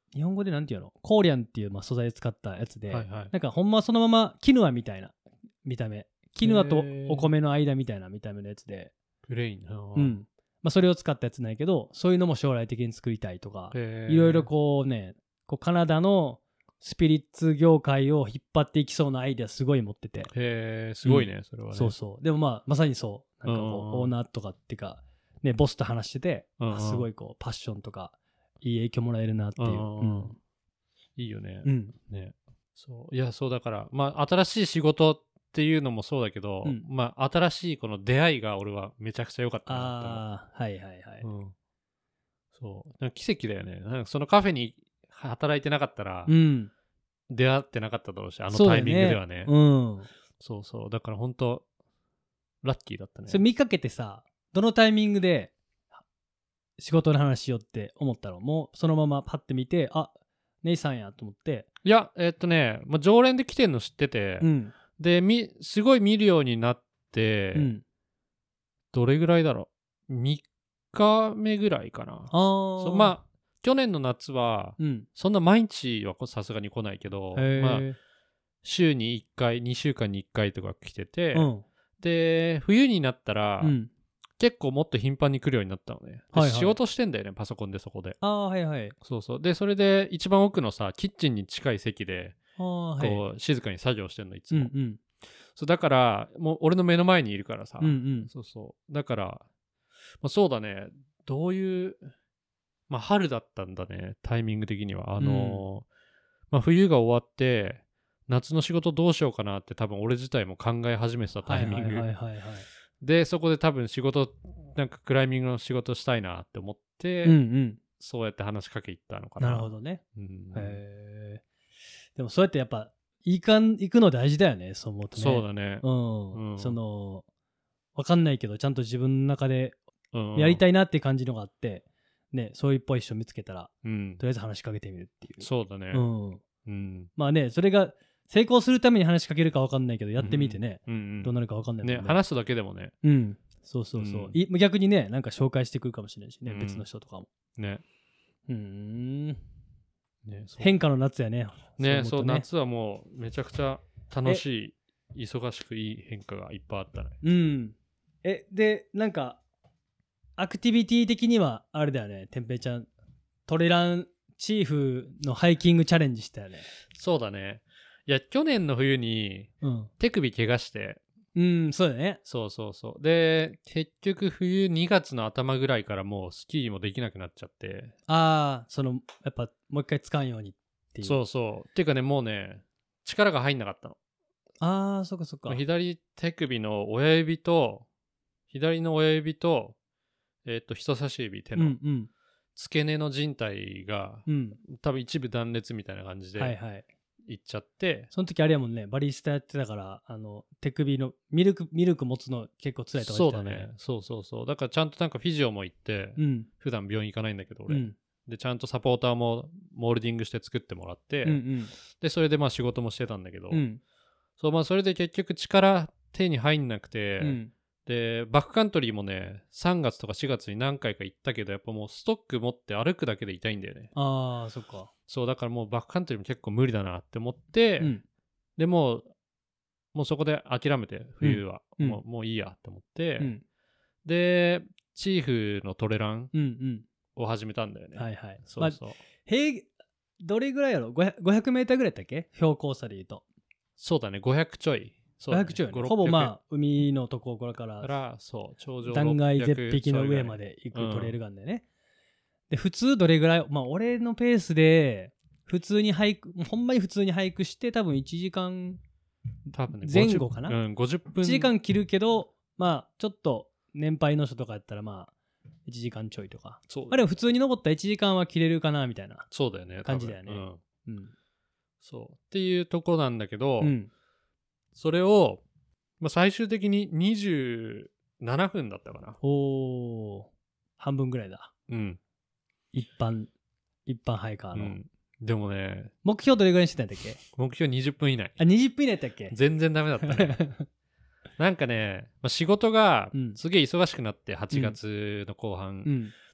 日本語でなんていうの、コーリアンっていうまあ素材で使ったやつで、 はいはい、 なんかほんまそのままキヌアみたいな見た目、キヌアとお米の間みたいな見た目のやつで、 プレインな、 うんまあ、それを使ったやつないけど、そういうのも将来的に作りたいとか、いろいろこうね、こうカナダのスピリッツ業界を引っ張っていきそうなアイデアすごい持ってて。 へえ、すごいね、うん、それはね。 そうそう。でもまあまさにそう、なんかこうオーナーとかっていうかね、ボスと話してて、うんうん、すごいこうパッションとかいい影響もらえるなっていう。うんうん、 いいよね。 うん、 ね。そういやそうだからまあ新しい仕事っていうのもそうだけど、うん、まあ新しいこの出会いが俺はめちゃくちゃ良かったなって思う。 ああはいはいはい。 うん、そうなんか奇跡だよね。なんかそのカフェに働いてなかったら、うん、出会ってなかっただろうし、あのタイミングではね。 そう、ねうん、 そうそうだから本当ラッキーだったね。 それ見かけてさ、どのタイミングで仕事の話しようって思ったの？もうそのままパッて見て、あネイさんやと思って。 いやえー、っとね、まあ、常連で来てんの知ってて、うん、でみすごい見るようになって、うん、どれぐらいだろうみっかめぐらいかな。あそうまあ去年の夏は、うん、そんな毎日はさすがに来ないけど、まあ、週にいっかいにしゅうかんにいっかいとか来てて、うん、で冬になったら、うん、結構もっと頻繁に来るようになったのね、はいはい、仕事してんだよねパソコンでそこで。 あはいはいそうそうでそれで一番奥のさキッチンに近い席でこう、はい、静かに作業してんのいつも、うんうん、そうだからもう俺の目の前にいるからさ、うんうん、そうそうだから、まあ、そうだねどういうまあ春だったんだねタイミング的にはあのーうんまあ、冬が終わって夏の仕事どうしようかなって多分俺自体も考え始めてたタイミングでそこで多分仕事なんかクライミングの仕事したいなって思って、うんうん、そうやって話しかけいったのかな。 なるほどね、うん、へでもそうやってやっぱ行かん行くの大事だよねそう思うとね。 そうだね、 うんうん、その分かんないけどちゃんと自分の中でやりたいなっていう感じのがあって、ね、そういうポジション見つけたら、うん、とりあえず話しかけてみるっていう。 そうだね、 うんうん、まあねそれが成功するために話しかけるか分かんないけどやってみてね、うんうん、どうなるか分かんないもんね。 ね話すだけでもね。 うんそうそうそう、うん、逆にねなんか紹介してくるかもしれないしね、うん、別の人とかもねうんね変化の夏やね。 ねそう、ね、そう夏はもうめちゃくちゃ楽しい忙しくいい変化がいっぱいあったね。 うんえでなんかアクティビティ的にはあれだよねてんぺいちゃんトレランチーフのハイキングチャレンジしたよね。 そうだねいや去年の冬に手首怪我して、 うん、うん、そうだね。 そうそうそうで結局冬にがつの頭ぐらいからもうスキーもできなくなっちゃって。 ああそのやっぱもう一回使うようにっていう。 そうそうっていうかねもうね力が入んなかったの。 ああそっかそっか。 左手首の親指と左の親指とえー、っと人差し指手の付け根の靭帯が、うん、多分一部断裂みたいな感じで、はいはい、いっちゃって、 その時あれやもんねバリスタやってたからあの手首のミルクミルク持つの結構辛いとか言ってたね。 そうだねそうそうそうだからちゃんとなんかフィジオも行って、うん、普段病院行かないんだけど俺、うん、でちゃんとサポーターもモールディングして作ってもらって、うんうん、でそれでまあ仕事もしてたんだけど、うん、そうまあそれで結局力手に入んなくて、うんでバックカントリーもねさんがつとかしがつに何回か行ったけどやっぱもうストック持って歩くだけで痛いんだよね。 あーそっか。 そうだからもうバックカントリーも結構無理だなって思って、うん、でもうもうそこで諦めて冬は、うん、もう、もういいやって思って、うん、でチーフのトレランを始めたんだよね、うんうん、はいはいそうそう、まあ、 平どれぐらいやろ ごひゃくメーターぐらいだったっけ標高差でいうと。 そうだねごひゃくちょいごひゃくちょい、ね、ほぼまあ海のところからそう頂上断崖絶壁の上まで行くトレイルガンでね、うん、で普通どれぐらいまあ俺のペースで普通に俳句ほんまに普通に俳句して多分いちじかん前後かな、 うん、ごじゅっぷんいちじかん切るけどまあちょっと年配の人とかやったらまあいちじかんちょいとかそう、あれも普通に登ったらいちじかんは切れるかなみたいなそうだよね感じだよね。 うん、うん、そうっていうところなんだけど、うんそれを、まあ、最終的ににじゅうななふんだったかな。 おー半分ぐらいだ。 うん一般一般ハイカーの、うん、 でもね目標どれぐらいにしてたんだっけ。 目標にじゅっぷん以内。 あにじゅっぷん以内だったっけ。 全然ダメだったねなんかね、まあ、仕事がすげえ忙しくなってはちがつの後半、うん、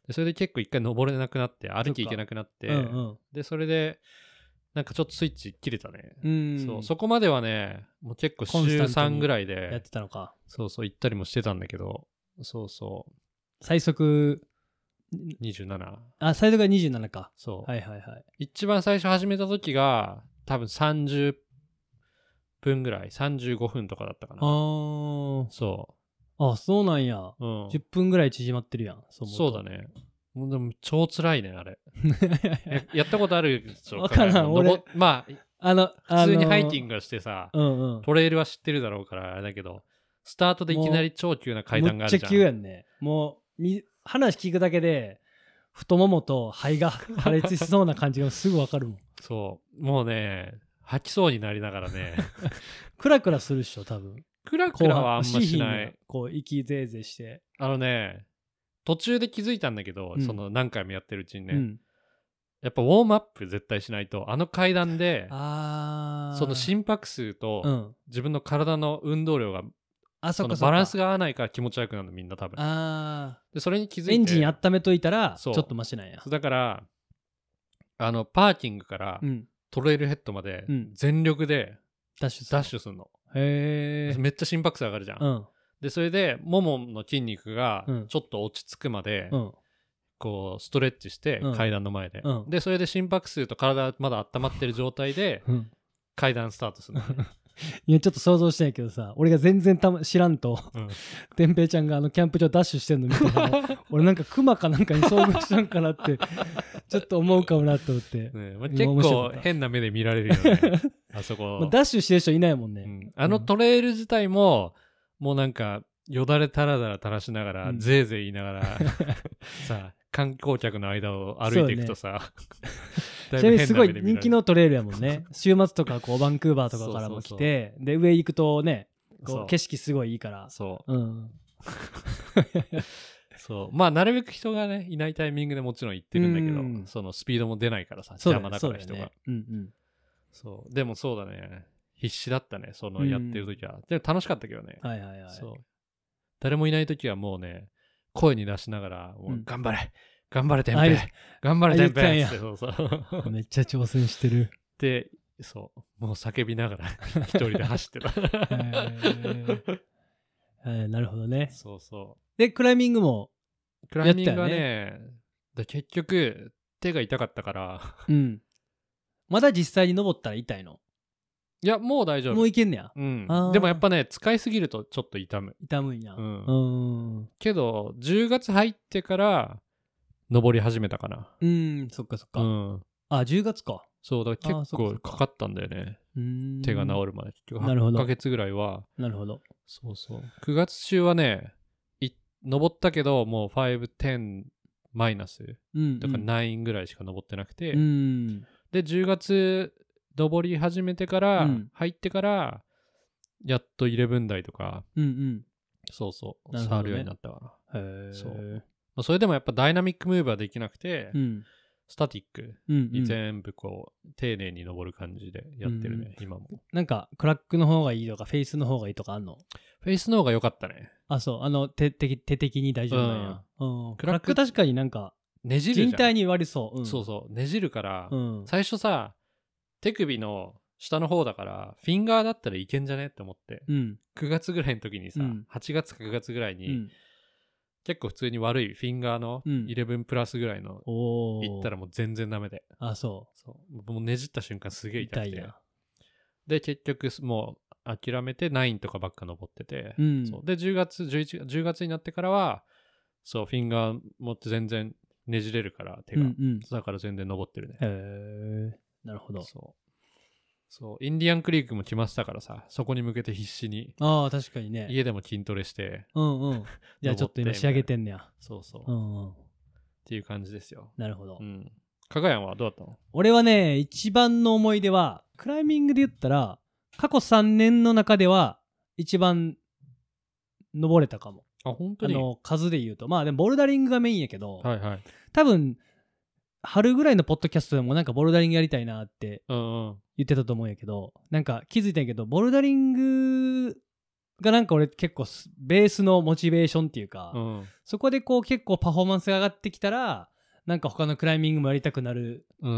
でそれで結構一回登れなくなって歩き行けなくなって、うんうん、でそれでなんかちょっとスイッチ切れたね。うん、そうそこまではねもう結構週さんぐらいでやってたのか。 そうそう行ったりもしてたんだけど、そうそう最速にじゅうなな。 あ、最速がにじゅうななか。 そう。 はいはいはい。 一番最初始めた時が多分さんじゅっぷんぐらい、さんじゅうごふんとかだったかな。ああ。そう。 あ、そうなんや。うん。じゅっぷんぐらい縮まってるやん。 そうそうだね。もうでも超辛いね、あれ。や, やったことあるでしょ。 わからん、俺。 まあ、あの、普通にハイキングしてさ、うんうん、トレイルは知ってるだろうからあれだけど、スタートでいきなり超急な階段があるじゃん。めっちゃ急やんね。もう、み話聞くだけで太ももと肺が破裂しそうな感じがすぐ分かるもん。 そうもうね吐きそうになりながらねクラクラするっしょ多分。 クラクラはあんましない。 こう息ぜいぜいしてあのね途中で気づいたんだけど、うん、その何回もやってるうちにね、うん、やっぱウォームアップ絶対しないとあの階段であその心拍数と自分の体の運動量があそこそのバランスが合わないから気持ち悪くなるのみんな多分。あでそれに気づいてエンジン温めといたらちょっとマシなんや。 だからあのパーキングからトレイルヘッドまで全力でダッシュする、ダッシュするの。へえ。めっちゃ心拍数上がるじゃん。うん、でそれでももの筋肉がちょっと落ち着くまで、うん、こうストレッチして階段の前で、うん、でそれで心拍数と体まだ温まってる状態で階段スタートするの、ね。 いやちょっと想像してないけどさ、俺が全然た、ま、知らんとてんぺいちゃんがあのキャンプ場ダッシュしてんの見てた俺なんかクマかなんかに遭遇したんかなってちょっと思うかもなと思って、 ねまあ、結構変な目で見られるよねあそこ、 まあ、ダッシュしてる人いないもんね、うん、 あのトレイル自体も、うん、もうなんかよだれたらだら垂らしながら、うん、ぜいぜい言いながらさあ観光客の間を歩いていくとさ、 ちなみにすごい人気のトレイルやもんね。週末とかこうバンクーバーとかからも来て、そうそうそうで上行くとねこう景色すごいいいから。そう。うん、 そうまあなるべく人がねいないタイミングでもちろん行ってるんだけど、うん、そのスピードも出ないからさ邪魔だから人が。そうだね、うんうん、そうでもそうだね必死だったねそのやってる時は、うん、でも楽しかったけどね。はいはいはい。そう誰もいない時はもうね声に出しながらもう頑張れ、うん、頑張れてんぺい頑張れてんぺいってそうそうめっちゃ挑戦してるでそうもう叫びながら一人で走ってたえー、なるほどね。 そうそうでクライミングもクライミングはねで結局手が痛かったからうんまだ実際に登ったら痛いの？ いやもう大丈夫。 もういけんねや、 うん、でもやっぱね使いすぎるとちょっと痛む痛むんや、うん、 うんけどじゅうがつ入ってから登り始めたかな。 うんそっかそっか、うん、あじゅうがつか。 そうだから結構かかったんだよね。うん手が治るまで結局はちかげつぐらいは。 なるほど。 そうそうくがつ中はねい登ったけどもうご、じゅうマイナスとかきゅうぐらいしか登ってなくて、うん、でじゅうがつ登り始めてから、うん、入ってからやっとじゅういち台とか、うんうん、そうそう触るようになったから。へそう、まあ、それでもやっぱダイナミックムーブはできなくて、うん、スタティックに全部こう、うんうん、丁寧に登る感じでやってるね、うん、今も。 なんかクラックの方がいいとかフェイスの方がいいとかあんの？ フェイスの方が良かったね。 あそうあの手手手的に大丈夫なんや、うんうん、クラック確かになんかねじるじゃん。 人体に割りそう、 うん、そうそうねじるから、うん、最初さ手首の下の方だからフィンガーだったらいけんじゃねって思って、うん、くがつぐらいの時にさ、うん、はちがつかくがつぐらいに、うん、結構普通に悪いフィンガーのじゅういちプラスぐらいのいったらもう全然ダメで、 あそうそうもうねじった瞬間すげえ痛くて、で結局もう諦めてきゅうとかばっか登ってて、うん、そうでじゅうがつじゅういち じゅうがつになってからはそうフィンガー持って全然ねじれるから手が、うんうん、だから全然登ってるね。 へえなるほど。 そうそうインディアンクリークも来ましたからさそこに向けて必死にああ確かにね家でも筋トレしてうんうんじゃあちょっと今仕上げてんねや。 そうそう、うんうん、っていう感じですよ。 なるほど、うん、 かがやんはどうだったの？ 俺はね一番の思い出はクライミングで言ったら過去さんねんの中では一番登れたかも。 あ本当に？ あの数で言うとまあでもボルダリングがメインやけど、 はいはい、 多分春ぐらいのポッドキャストでもなんかボルダリングやりたいなって言ってたと思うんやけど、なんか気づいたんやけどボルダリングがなんか俺結構ベースのモチベーションっていうか、 うん、 そこでこう結構パフォーマンスが上がってきたらなんか他のクライミングもやりたくなる、 うん、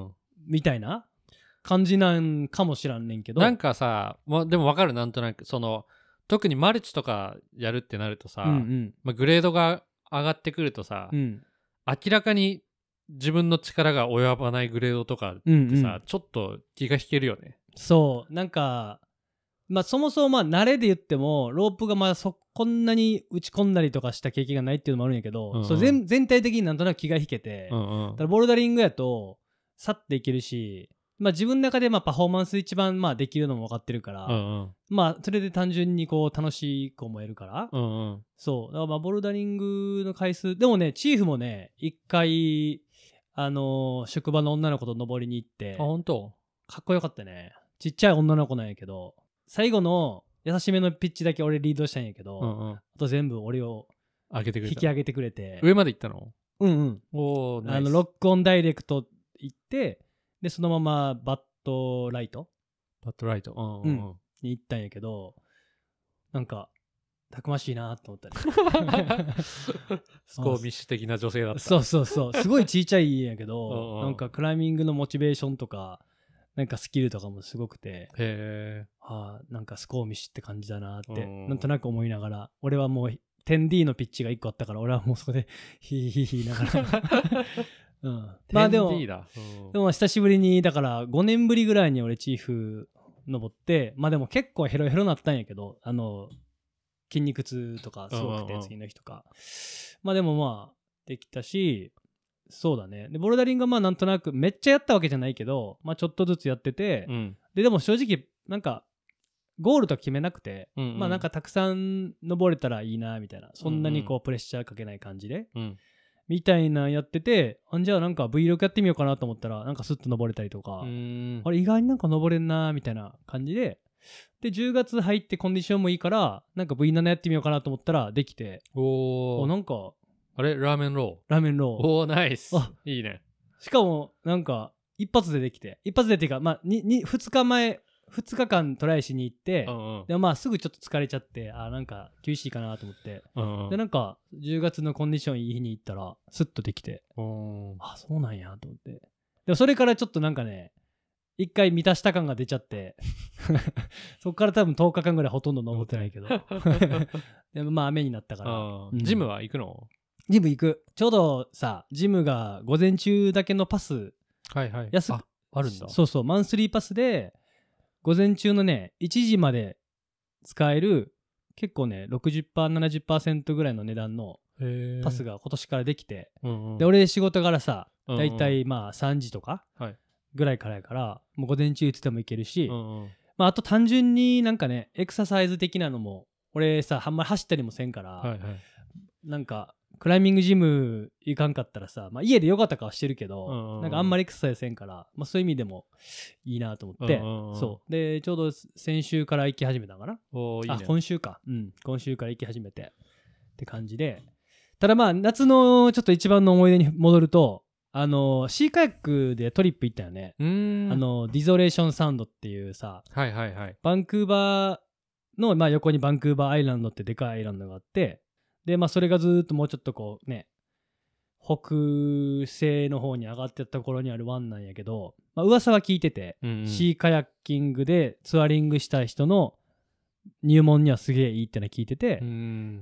みたいな感じなんかもしらんねんけど、 なんかさ、まあ、でも分かる、なんとなくその特にマルチとかやるってなるとさ、 うんうんまあ、グレードが上がってくるとさ、 うん、 明らかに自分の力が及ばないグレードとかってさ、 うんうん、 ちょっと気が引けるよね。 そうなんかまあそもそもまあ慣れで言ってもロープがまあそこんなに打ち込んだりとかした経験がないっていうのもあるんやけど、 うんうん、 そう 全, 全体的になんとなく気が引けて、 うんうん、 だからボルダリングやと去っていけるし、まあ、自分の中でまあパフォーマンス一番まあできるのも分かってるから、 うんうん、 まあそれで単純にこう楽しく思えるから、 うんうん、 そうだからまあボルダリングの回数でもねチーフもね一回あのー職場の女の子と登りに行って、 あ本当かっこよかったね。ちっちゃい女の子なんやけど最後の優しめのピッチだけ俺リードしたんやけど、 うんうん、 あと全部俺を上げてくれた、 引き上げてくれて、 上まで行ったの？ うんうん、 おーナイス。 あのロックオンダイレクト行ってでそのままバットライトバットライト、うんうんうん、 に行ったんやけど、なんかたくましいなと思ったねスコーミッシュ的な女性だった。 そうそうそうすごいちいちゃいんやけどうんうん、 なんかクライミングのモチベーションとかなんかスキルとかもすごくて、 へあーなんかスコーミッシュって感じだなって、 うん、 なんとなく思いながら、俺はもう テンディー のピッチがいっこあったから俺はもうそこでヒーヒーヒーながらうん、まあでも、 テンディーだ、うん、 でも久しぶりにだからごねんぶりぐらいに俺チーフ登って、まあでも結構ヘロヘロなったんやけど、あの筋肉痛とかすごくて次の日とか、まあでもまあできたし、そうだね。でボルダリングはまあなんとなくめっちゃやったわけじゃないけど、まあちょっとずつやってて、 うん、 ででも正直なんかゴールと決めなくて、 うんうん、 まあなんかたくさん登れたらいいなみたいな、そんなにこうプレッシャーかけない感じで、 うん、 みたいなやってて、あじゃあなんか ブイろく やってみようかなと思ったらなんかスッと登れたりとか、 うんあれ意外になんか登れんなみたいな感じで、でじゅうがつ入ってコンディションもいいからなんか ブイなな やってみようかなと思ったらできて、 おおなんかあれラーメンローラーメンローおーナイス、 あいいね。 しかもなんか一発でできて、一発でっていうかまあににふつかまえふつかかんトライしに行って、 うんうん、 でもまあすぐちょっと疲れちゃって、あなんか厳しいかなと思って、 うんうん、 でなんかじゅうがつのコンディションいい日に行ったらスッとできて、 うんあそうなんやと思って、でもそれからちょっとなんかね一回満たした感が出ちゃってそっから多分とおかかんぐらいほとんど登ってないけどでもまあ雨になったから、 うん、ジムは行くの？ ジム行く。ちょうどさジムが午前中だけのパスはいはい安くあ, あるんだ。 そうそうマンスリーパスで午前中のねいちじまで使える結構ね ろくじゅっパーセントななじゅっパーセント ぐらいの値段のパスが今年からできて、 うんうん、 で俺仕事からさうんうん、 だいたいまあさんじとかぐらいからやからもう午前中いつでも行けるし、 うんうん、 まあ、あと単純になんかねエクササイズ的なのも俺さあんまり走ったりもせんから、 はいはい、 なんかクライミングジム行かんかったらさ、まあ、家でヨガとかはしてるけど、 うんうん、 なんかあんまりエクササイズせんから、まあ、そういう意味でもいいなと思って、うんうん、そうでちょうど先週から行き始めたかな。 おいいね、 あ今週か、うん、今週から行き始めてって感じで、ただまあ夏のちょっと一番の思い出に戻ると、あのシーカヤックでトリップ行ったよね。 うーんあのディゾレーションサウンドっていうさ、 はいはいはい、 バンクーバーの、まあ、横にバンクーバーアイランドってでかいアイランドがあって、でまあそれがずっともうちょっとこうね北西の方に上がってったところにある湾なんやけど、まあ、噂は聞いてて、うんうん、シーカヤッキングでツアリングしたい人の入門にはすげえいいってのは聞いてて、うん、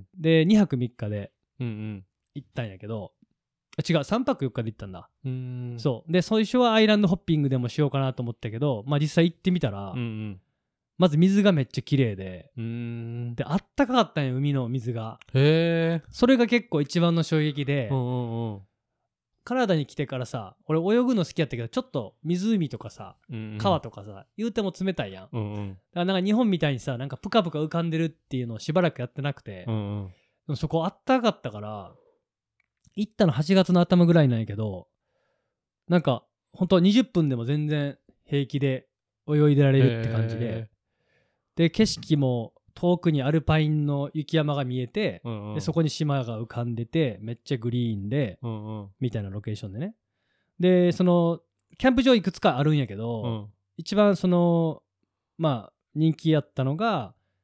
でにはくみっかで行ったんやけど、うんうん、違うさんぱくよっかで行ったんだ。うんそうで最初はアイランドホッピングでもしようかなと思ったけど、まあ、実際行ってみたら、うんうん、まず水がめっちゃ綺麗で、うーんであったかかったんよ海の水が。へえ。それが結構一番の衝撃で、うんうんうん、カナダに来てからさ俺泳ぐの好きやったけどちょっと湖とかさ、うんうん、川とかさ言うても冷たいやん、うんうん、だからなんか日本みたいにさなんかプカプカ浮かんでるっていうのをしばらくやってなくて、うんうん、でもそこあったかかったから行ったのはちがつの頭ぐらいなんやけど、なんかほんとにじゅっぷんでも全然平気で泳いでられるって感じで、で景色も遠くにアルパインの雪山が見えて、うんうん、でそこに島が浮かんでてめっちゃグリーンで、うんうん、みたいなロケーションでね。でそのキャンプ場いくつかあるんやけど、うん、一番そのまあ人気やったのが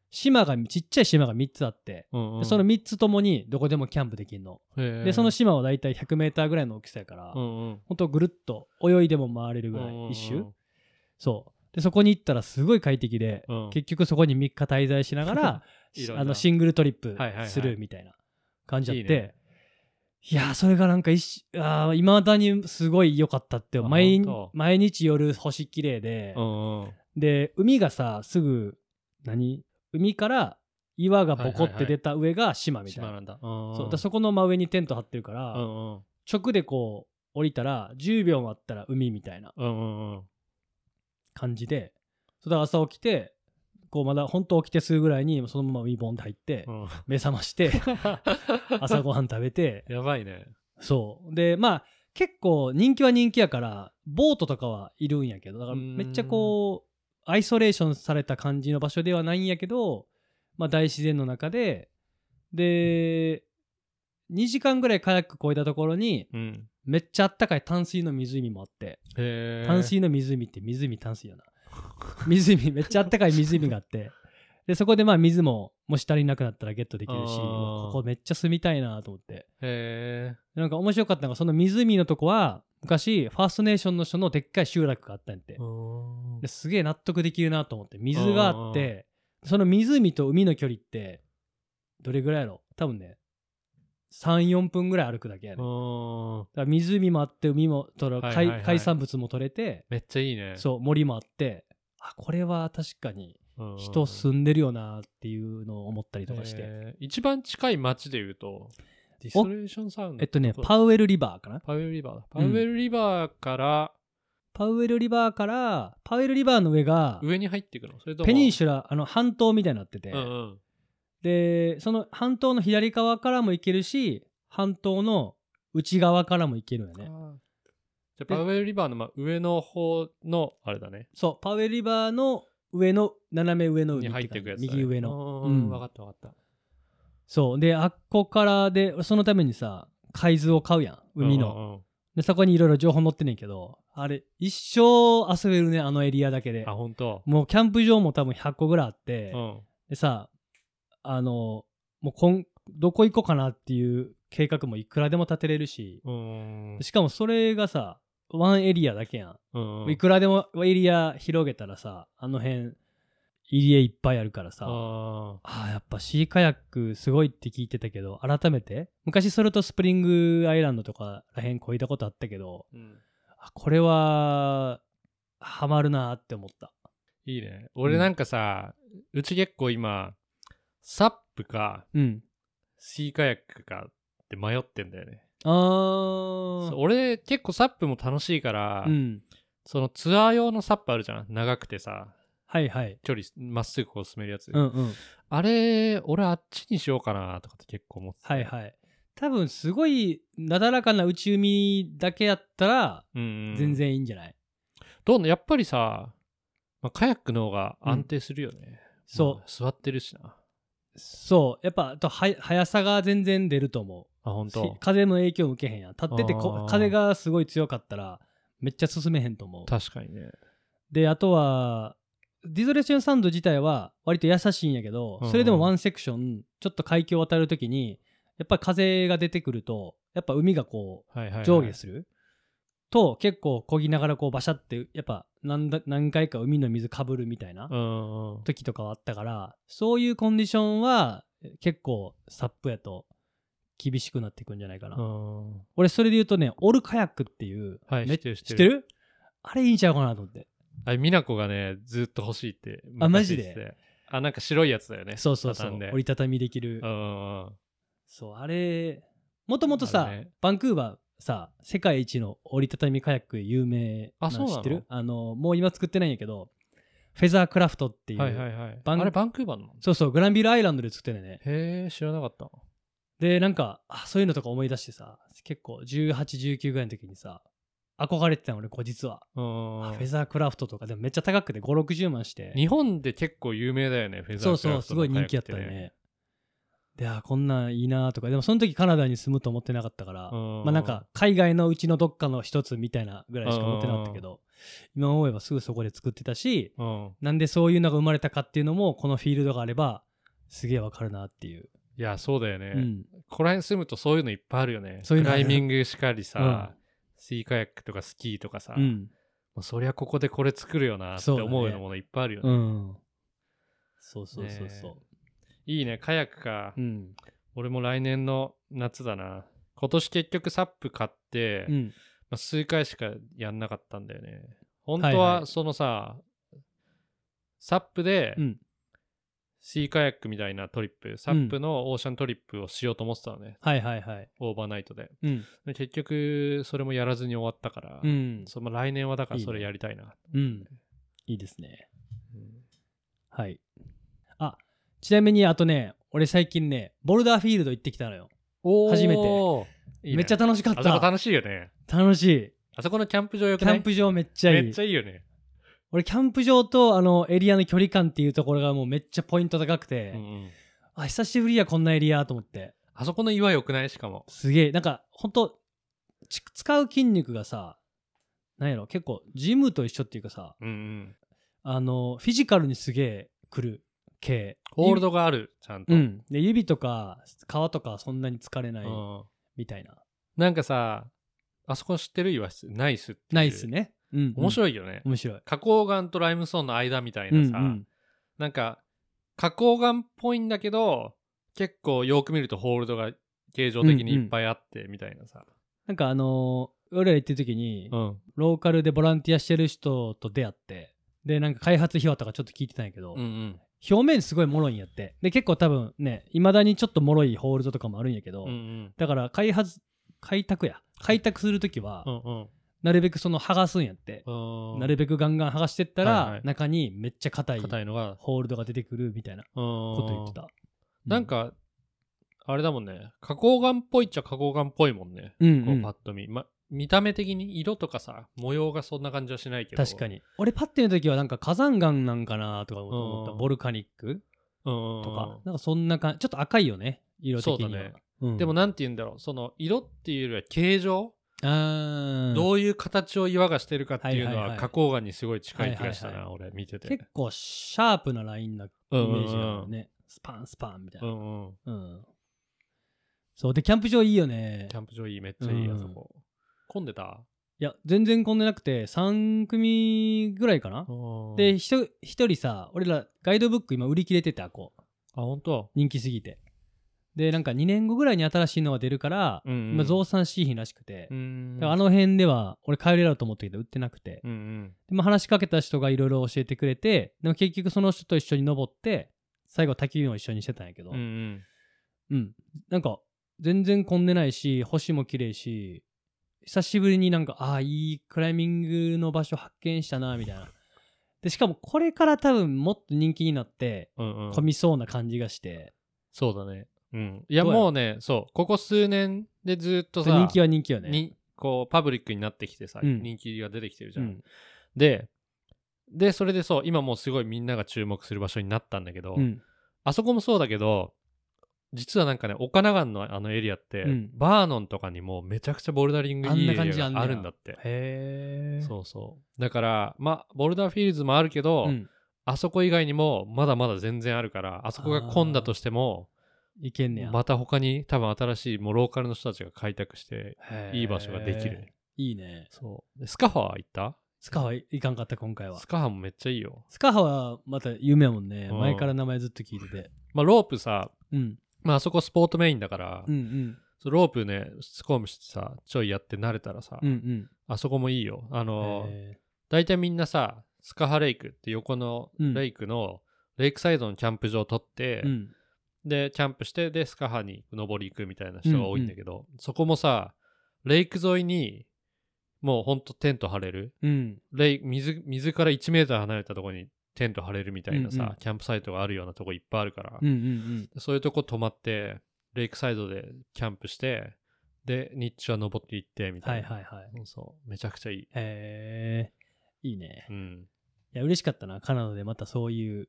島がちっちゃい島がみっつあって、うんうん、でそのみっつともにどこでもキャンプできるの。でその島はだいたいひゃくメーターぐらいの大きさやから、うんうん、ほんとぐるっと泳いでも回れるぐらい、うんうん、一周そうでそこに行ったらすごい快適で、うん、結局そこにみっか滞在しながらあのシングルトリップするみたいな感じやって、はいはいはい、いやーそれがなんかいまだにすごい良かったって。 毎, 毎日夜星綺麗で、うんうん、で海がさすぐ何海から岩がボコって出た上が島みたいな、はいはいはい、島なんだ。そうだそこの真上にテント張ってるから、うんうん、直でこう降りたらじゅうびょうもあったら海みたいな感じで、それで朝起きてこうまだ本当起きてすぐぐらいにそのまま海ボンって入って、うん、目覚まして朝ごはん食べてやばいね。 そうでまあ結構人気は人気やからボートとかはいるんやけど、だからめっちゃこうアイソレーションされた感じの場所ではないんやけど、まあ、大自然の中ででにじかんぐらいカヤック越えたところに、うん、めっちゃあったかい淡水の湖もあって、へー淡水の湖って湖淡水やな湖めっちゃあったかい湖があってでそこでまあ水ももし足りなくなったらゲットできるし、ここめっちゃ住みたいなと思って、へーなんか面白かったのがその湖のとこは昔ファーストネーションの人のでっかい集落があったんやって。ですげえ納得できるなと思って、水があってその湖と海の距離ってどれぐらいやろ、多分ね さん,よん 分ぐらい歩くだけやね。だから湖もあって海も取る、はいはいはい、海産物も取れてめっちゃいいね。 そう森もあって、あこれは確かに人住んでるよなっていうのを思ったりとかして。 一番近い町でいうとディストレーションサウンドえっとねパウエルリバーかな。 パウエルリバーパウエルリバーから、うんパウエルリバーからパウエルリバーの上が上に入っていくの？それともペニンシュラ、あの半島みたいになってて、うんうん、でその半島の左側からも行けるし半島の内側からも行けるよね。 じゃあパウエルリバーのまあ上の方のあれだね。 そうパウエルリバーの上の斜め上の海に入っていくやつだね。 右上の。 うん、分かった分かった。 そうであっこからでそのためにさ海図を買うやん海の。うんうん、でそこにいろいろ情報載ってんねんけど、あれ一生遊べるねあのエリアだけで。 あ本当。 もうキャンプ場も多分ひゃっこぐらいあって、うん、でさあのもうこんどこ行こうかなっていう計画もいくらでも立てれるし、うん、しかもそれがさワンエリアだけやん、うん、いくらでもエリア広げたらさあの辺入り江いっぱいあるからさ、ああやっぱシーカヤックすごいって聞いてたけど改めて昔それとスプリングアイランドとからへんこいだことあったけど、うん、あこれはハマるなって思った。 いいね。俺なんかさ、うん、うち結構今サップか、うん、シーカヤックかって迷ってんだよね。あー俺結構サップも楽しいから、うん、そのツアー用のサップあるじゃん長くてさ、 はいはい、 距離まっすぐこう進めるやつ、うんうん、あれ俺あっちにしようかなとかって結構思って、 はいはい、多分すごいなだらかな内海だけやったら全然いいんじゃない？ どうなやっぱりさ、まあ、カヤックの方が安定するよね、うん、そう、まあ、座ってるしな。 そうやっぱとは速さが全然出ると思う。 あ本当。 風の影響受けへんやん。立っててこ風がすごい強かったらめっちゃ進めへんと思う。 確かにね。 であとはディゾレーションサンド自体は割と優しいんやけど、それでもワンセクションちょっと海峡を渡るときにやっぱり風が出てくるとやっぱ海がこう上下する、はいはいはい、と結構漕ぎながらこうバシャってやっぱ 何, だ何回か海の水かぶるみたいな時とかはあったから、そういうコンディションは結構サップやと厳しくなっていくんじゃないかな。俺それで言うとねオルカヤックっていう、 はい、 知ってる知ってる、知ってる？あれいいんちゃうかなと思って。 あれ美奈子がねずっと欲しいってあマジで。 あなんか白いやつだよね。 そうそうそう、折りたたみできる。うんそうあれもともとさ、ね、バンクーバーさ世界一の折りたたみカヤック有名なの知ってる？あのもう今作ってないんやけどフェザークラフトっていう、はいはいはい、 あれバンクーバーの？ そうそうグランビルアイランドで作ってるね。 へえ知らなかった。 でなんかあそういうのとか思い出してさ結構じゅうはち、じゅうきゅうぐらいの時にさ憧れてたの俺こう実は。フェザークラフトとかでもめっちゃ高くてご、ろくじゅうまんして。 日本で結構有名だよねフェザークラフトのカヤックって、ね、 そうそうすごい人気やったよね。 であこんなんいいなとか、でもその時カナダに住むと思ってなかったから、まあなんか海外のうちのどっかの一つみたいなぐらいしか思ってなかったけど、今思えばすぐそこで作ってたし、なんでそういうのが生まれたかっていうのもこのフィールドがあればすげえわかるなっていう。 いやそうだよね、うん、ここら辺住むとそういうのいっぱいあるよね。 そういうクライミングしかりさ、うん、シーカヤックとかスキーとかさ、うん、もうそりゃここでこれ作るよなって思うようなものいっぱいあるよね。 そうだね、うん、そうそうそうそう、 ね、いいねカヤックか、うん、俺も来年の夏だな。今年結局サップ買って、うんまあ、数回しかやんなかったんだよね。本当はそのさ、はいはい、サップで、うん、シーカヤックみたいなトリップ、サップのオーシャントリップをしようと思ってたのね、 はいはいはい、 オーバーナイトで、うん、で結局それもやらずに終わったから、うん、その来年はだからそれやりたいな。いいね、 うん、いいですね、うん、はい。あ、ちなみにあとね、俺最近ねボルダーフィールド行ってきたのよ。初めていい、ね、めっちゃ楽しかった。 あそこ楽しいよね。 楽しい。 あそこのキャンプ場よくない？ キャンプ場めっちゃいい。 めっちゃいいよね。 俺キャンプ場とあのエリアの距離感っていうところがもうめっちゃポイント高くて、うんうん、あ久しぶりやこんなエリアと思って。 あそこの岩よくない？しかもすげえなんかほんと使う筋肉がさ、なんやろ結構ジムと一緒っていうかさ、うんうん、あのフィジカルにすげえくる系。 ホールドがあるちゃんと、 うん、で指とか皮とかそんなに疲れないみたいな。 なんかさあそこ知ってる岩質ナイスっていうナイスね、うんうん、 面白いよね。 面白い。 花崗岩とライムストーンの間みたいなさ、うんうん、なんか花崗岩っぽいんだけど結構よく見るとホールドが形状的にいっぱいあってみたいなさ、うんうん、 なんかあのー、俺ら行ってる時に、うん、ローカルでボランティアしてる人と出会って、でなんか開発費用とかちょっと聞いてたんやけど、うんうん、表面すごい脆いんやって。で結構多分ねいまだにちょっと脆いホールドとかもあるんやけど、うんうん、だから開発開拓や開拓するときは、うんうん、なるべくその剥がすんやって、なるべくガンガン剥がしてったら、はいはい、中にめっちゃ硬いのがホールドが出てくるみたいなこと言ってた。 なんかあれだもんね、花崗岩っぽいっちゃ花崗岩っぽいもんね、うんうん、こうパッと見、ま、見た目的に色とかさ模様がそんな感じはしないけど。 確かに俺パッて見た時はなんか火山岩なんかなとか思った。ボルカニックとかなんかそんな感じ、ちょっと赤いよね色的には。そうだね、うん、でもなんて言うんだろう、その色っていうよりは形状、あどういう形を岩がしてるかっていうのは花崗岩にすごい近い気がしたな、はいはいはい、俺見てて。 結構シャープなラインなイメージがあるね、うんうん、スパンスパンみたいな、うんうんうん、そうでキャンプ場いいよね。 キャンプ場いい、めっちゃいい、うん、あそこ混んでた？ いや全然混んでなくてさん組ぐらいかな。でひとりさ、俺らガイドブック今売り切れてて、あこあ本当人気すぎて、でなんかにねんごぐらいに新しいのが出るから、うんうん、今増産しひんらしくて、うんうん、あの辺では俺帰れると思ったけど売ってなくて、うんうん、でも話しかけた人がいろいろ教えてくれて、でも結局その人と一緒に登って最後焚き火も一緒にしてたんやけど、うん、うんうん、なんか全然混んでないし星も綺麗し、久しぶりになんかああいいクライミングの場所発見したなみたいな。でしかもこれから多分もっと人気になって混みそうな感じがして、うんうん、 そうだね、うん、いやもうね、そうここ数年でずっとさ人気は人気よね、にこうパブリックになってきてさ、うん、人気が出てきてるじゃん、うん、ででそれでそう今もうすごいみんなが注目する場所になったんだけど、うん、あそこもそうだけど実はなんかね岡永のあのエリアって、うん、バーノンとかにもめちゃくちゃボルダリングいいエリアがあるんだって。 へー、 そうそうだからまあボルダーフィールズもあるけど、うん、あそこ以外にもまだまだ全然あるから、あそこが混んだとしてもいけんねや。 また他に多分新しいもうローカルの人たちが開拓していい場所ができる。 いいね。 そうでスカハは行った？ スカハ行かんかった。今回はスカハもめっちゃいいよ。 スカハはまた有名やもんね、うん、前から名前ずっと聞いてて。 まあロープさ、うんまああそこスポーツメインだから、うんうん、そロープねスコームしてさちょいやって慣れたらさ、うんうん、あそこもいいよ。あの大体みんなさスカハレイクって横のレイクの、うん、レイクサイドのキャンプ場を取って、うん、でキャンプしてでスカハに登り行くみたいな人が多いんだけど、うんうん、そこもさレイク沿いにもうほんとテント張れる、うん、レイ 水, 水からいちメーター離れたところにテント張れるみたいなさ、うんうん、キャンプサイトがあるようなとこいっぱいあるから、うんうんうん、そういうとこ泊まってレイクサイドでキャンプしてで日中は登っていってみたいな、はいはいはい、そうめちゃくちゃいい。 へーいいね、うん、いや嬉しかったなカナダでまたそういう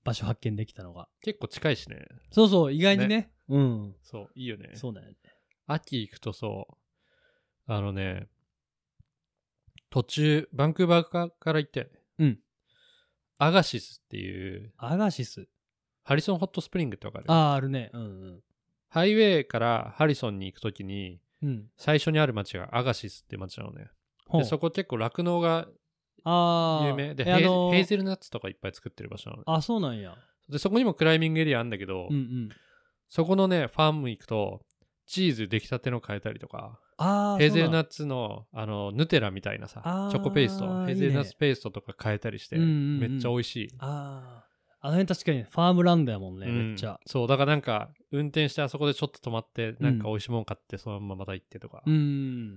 場所発見できたのが。 結構近いしね。 そうそう、意外にね。ね、うん。 そう、いいよね。 そうだよね。 秋行くとそう、あのね、途中、バンクーバーから行ったよね。 うん。 アガシスっていう。 アガシスハリソンホットスプリングってわかる？ ああ、あるね。うんうん。 ハイウェイからハリソンに行くときに、 うん、 最初にある町がアガシスって町なのね。でそこ結構酪農が有名で、ヘー、あのー、ヘーゼルナッツとかいっぱい作ってる場所なのね。 あ、そうなんや。 でそこにもクライミングエリアあるんだけど、 うんうん、 そこのねファーム行くとチーズ出来たての買えたりとか、 あヘーゼルナッツのあのヌテラみたいなさチョコペースト、ヘーゼルナッツペーストとか買えたりして、いいね、めっちゃ美味しい。 ああの辺確かにファームランドやもんね、うん、めっちゃ。 そうだからなんか運転してあそこでちょっと止まってなんか美味しいもん買ってそのまままた行ってとか、 うん、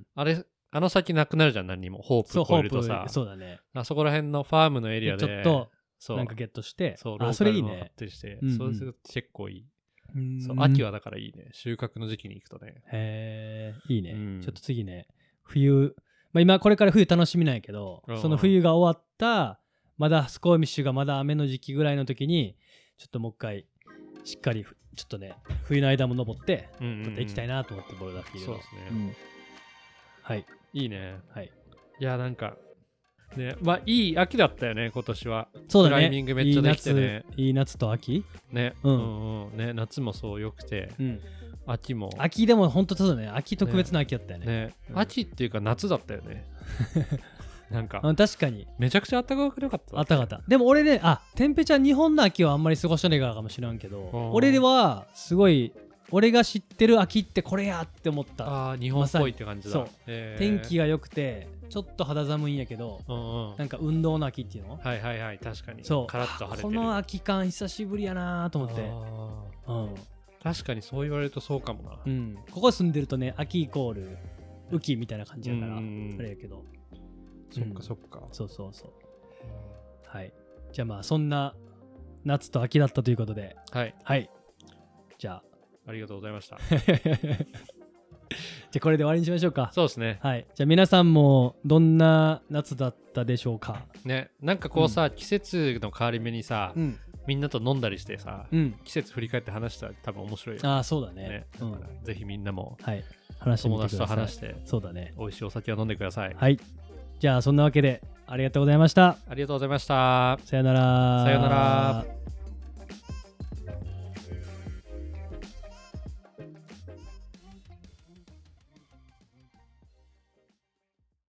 あれあの先なくなるじゃん、何にもホープ越えるとさ。 そうだね。 あそこら辺のファームのエリアでちょっとそうなんかゲットして、 そうローカルの買ったりして、 うんうん、 そうすると結構いい。そう秋はだからいいね、収穫の時期に行くとね。 へえ、いいね、うん、ちょっと次ね冬、まあ、今これから冬楽しみなんやけど、その冬が終わったまだスコーミッシュがまだ雨の時期ぐらいの時にちょっともう一回しっかりちょっとね冬の間も登ってまた行きたいなと思って、ボルダーフィールド。 そうですね、 うん、はいいいね。 はい。 いやなんかね、まあいい秋だったよね今年は。 そうだね。 クライミングめっちゃできてね。 いい夏、いい夏と秋ね、うん、うんうんね、夏もそうよくて、うん、秋も秋でも本当そうだね、秋特別な秋だったよね。 ね、うん、秋っていうか夏だったよね。なんか確かにめちゃくちゃ暖かくなかった。 あったかった。でも俺ね、あテンペチャー日本の秋はあんまり過ごしてないからかもしれんけど、俺ではすごい俺が知ってる秋ってこれやって思った。 ああ日本っぽいって感じだ。 そう、えー、天気が良くてちょっと肌寒いんやけど、うんうん、なんか運動の秋っていうの、 はいはいはい、確かにそうカラッと晴れてる。 この秋感久しぶりやなと思って。 あ、うん、確かにそう言われるとそうかもな、 うん、ここ住んでるとね秋イコール雨季みたいな感じやから、うん、あれやけど、 そっかそっか、 そうそうそう、うん、はい。じゃあまあそんな夏と秋だったということで、 はいはい、じゃあありがとうございました。 じゃあこれで終わりにしましょうか。 そうですね。 はい。じゃあ皆さんもどんな夏だったでしょうか。 ね、なんかこうさ、うん、季節の変わり目にさ、うん、みんなと飲んだりしてさ、うん、季節振り返って話したら多分面白いよ。 ああ、そうだね。 ね、だからぜひみんなも、 はい、話してみてください。 友達と話して、 そうだね。 美味しいお酒を飲んでください。 はい。じゃあそんなわけでありがとうございました。 ありがとうございました。 さよなら。 さよなら。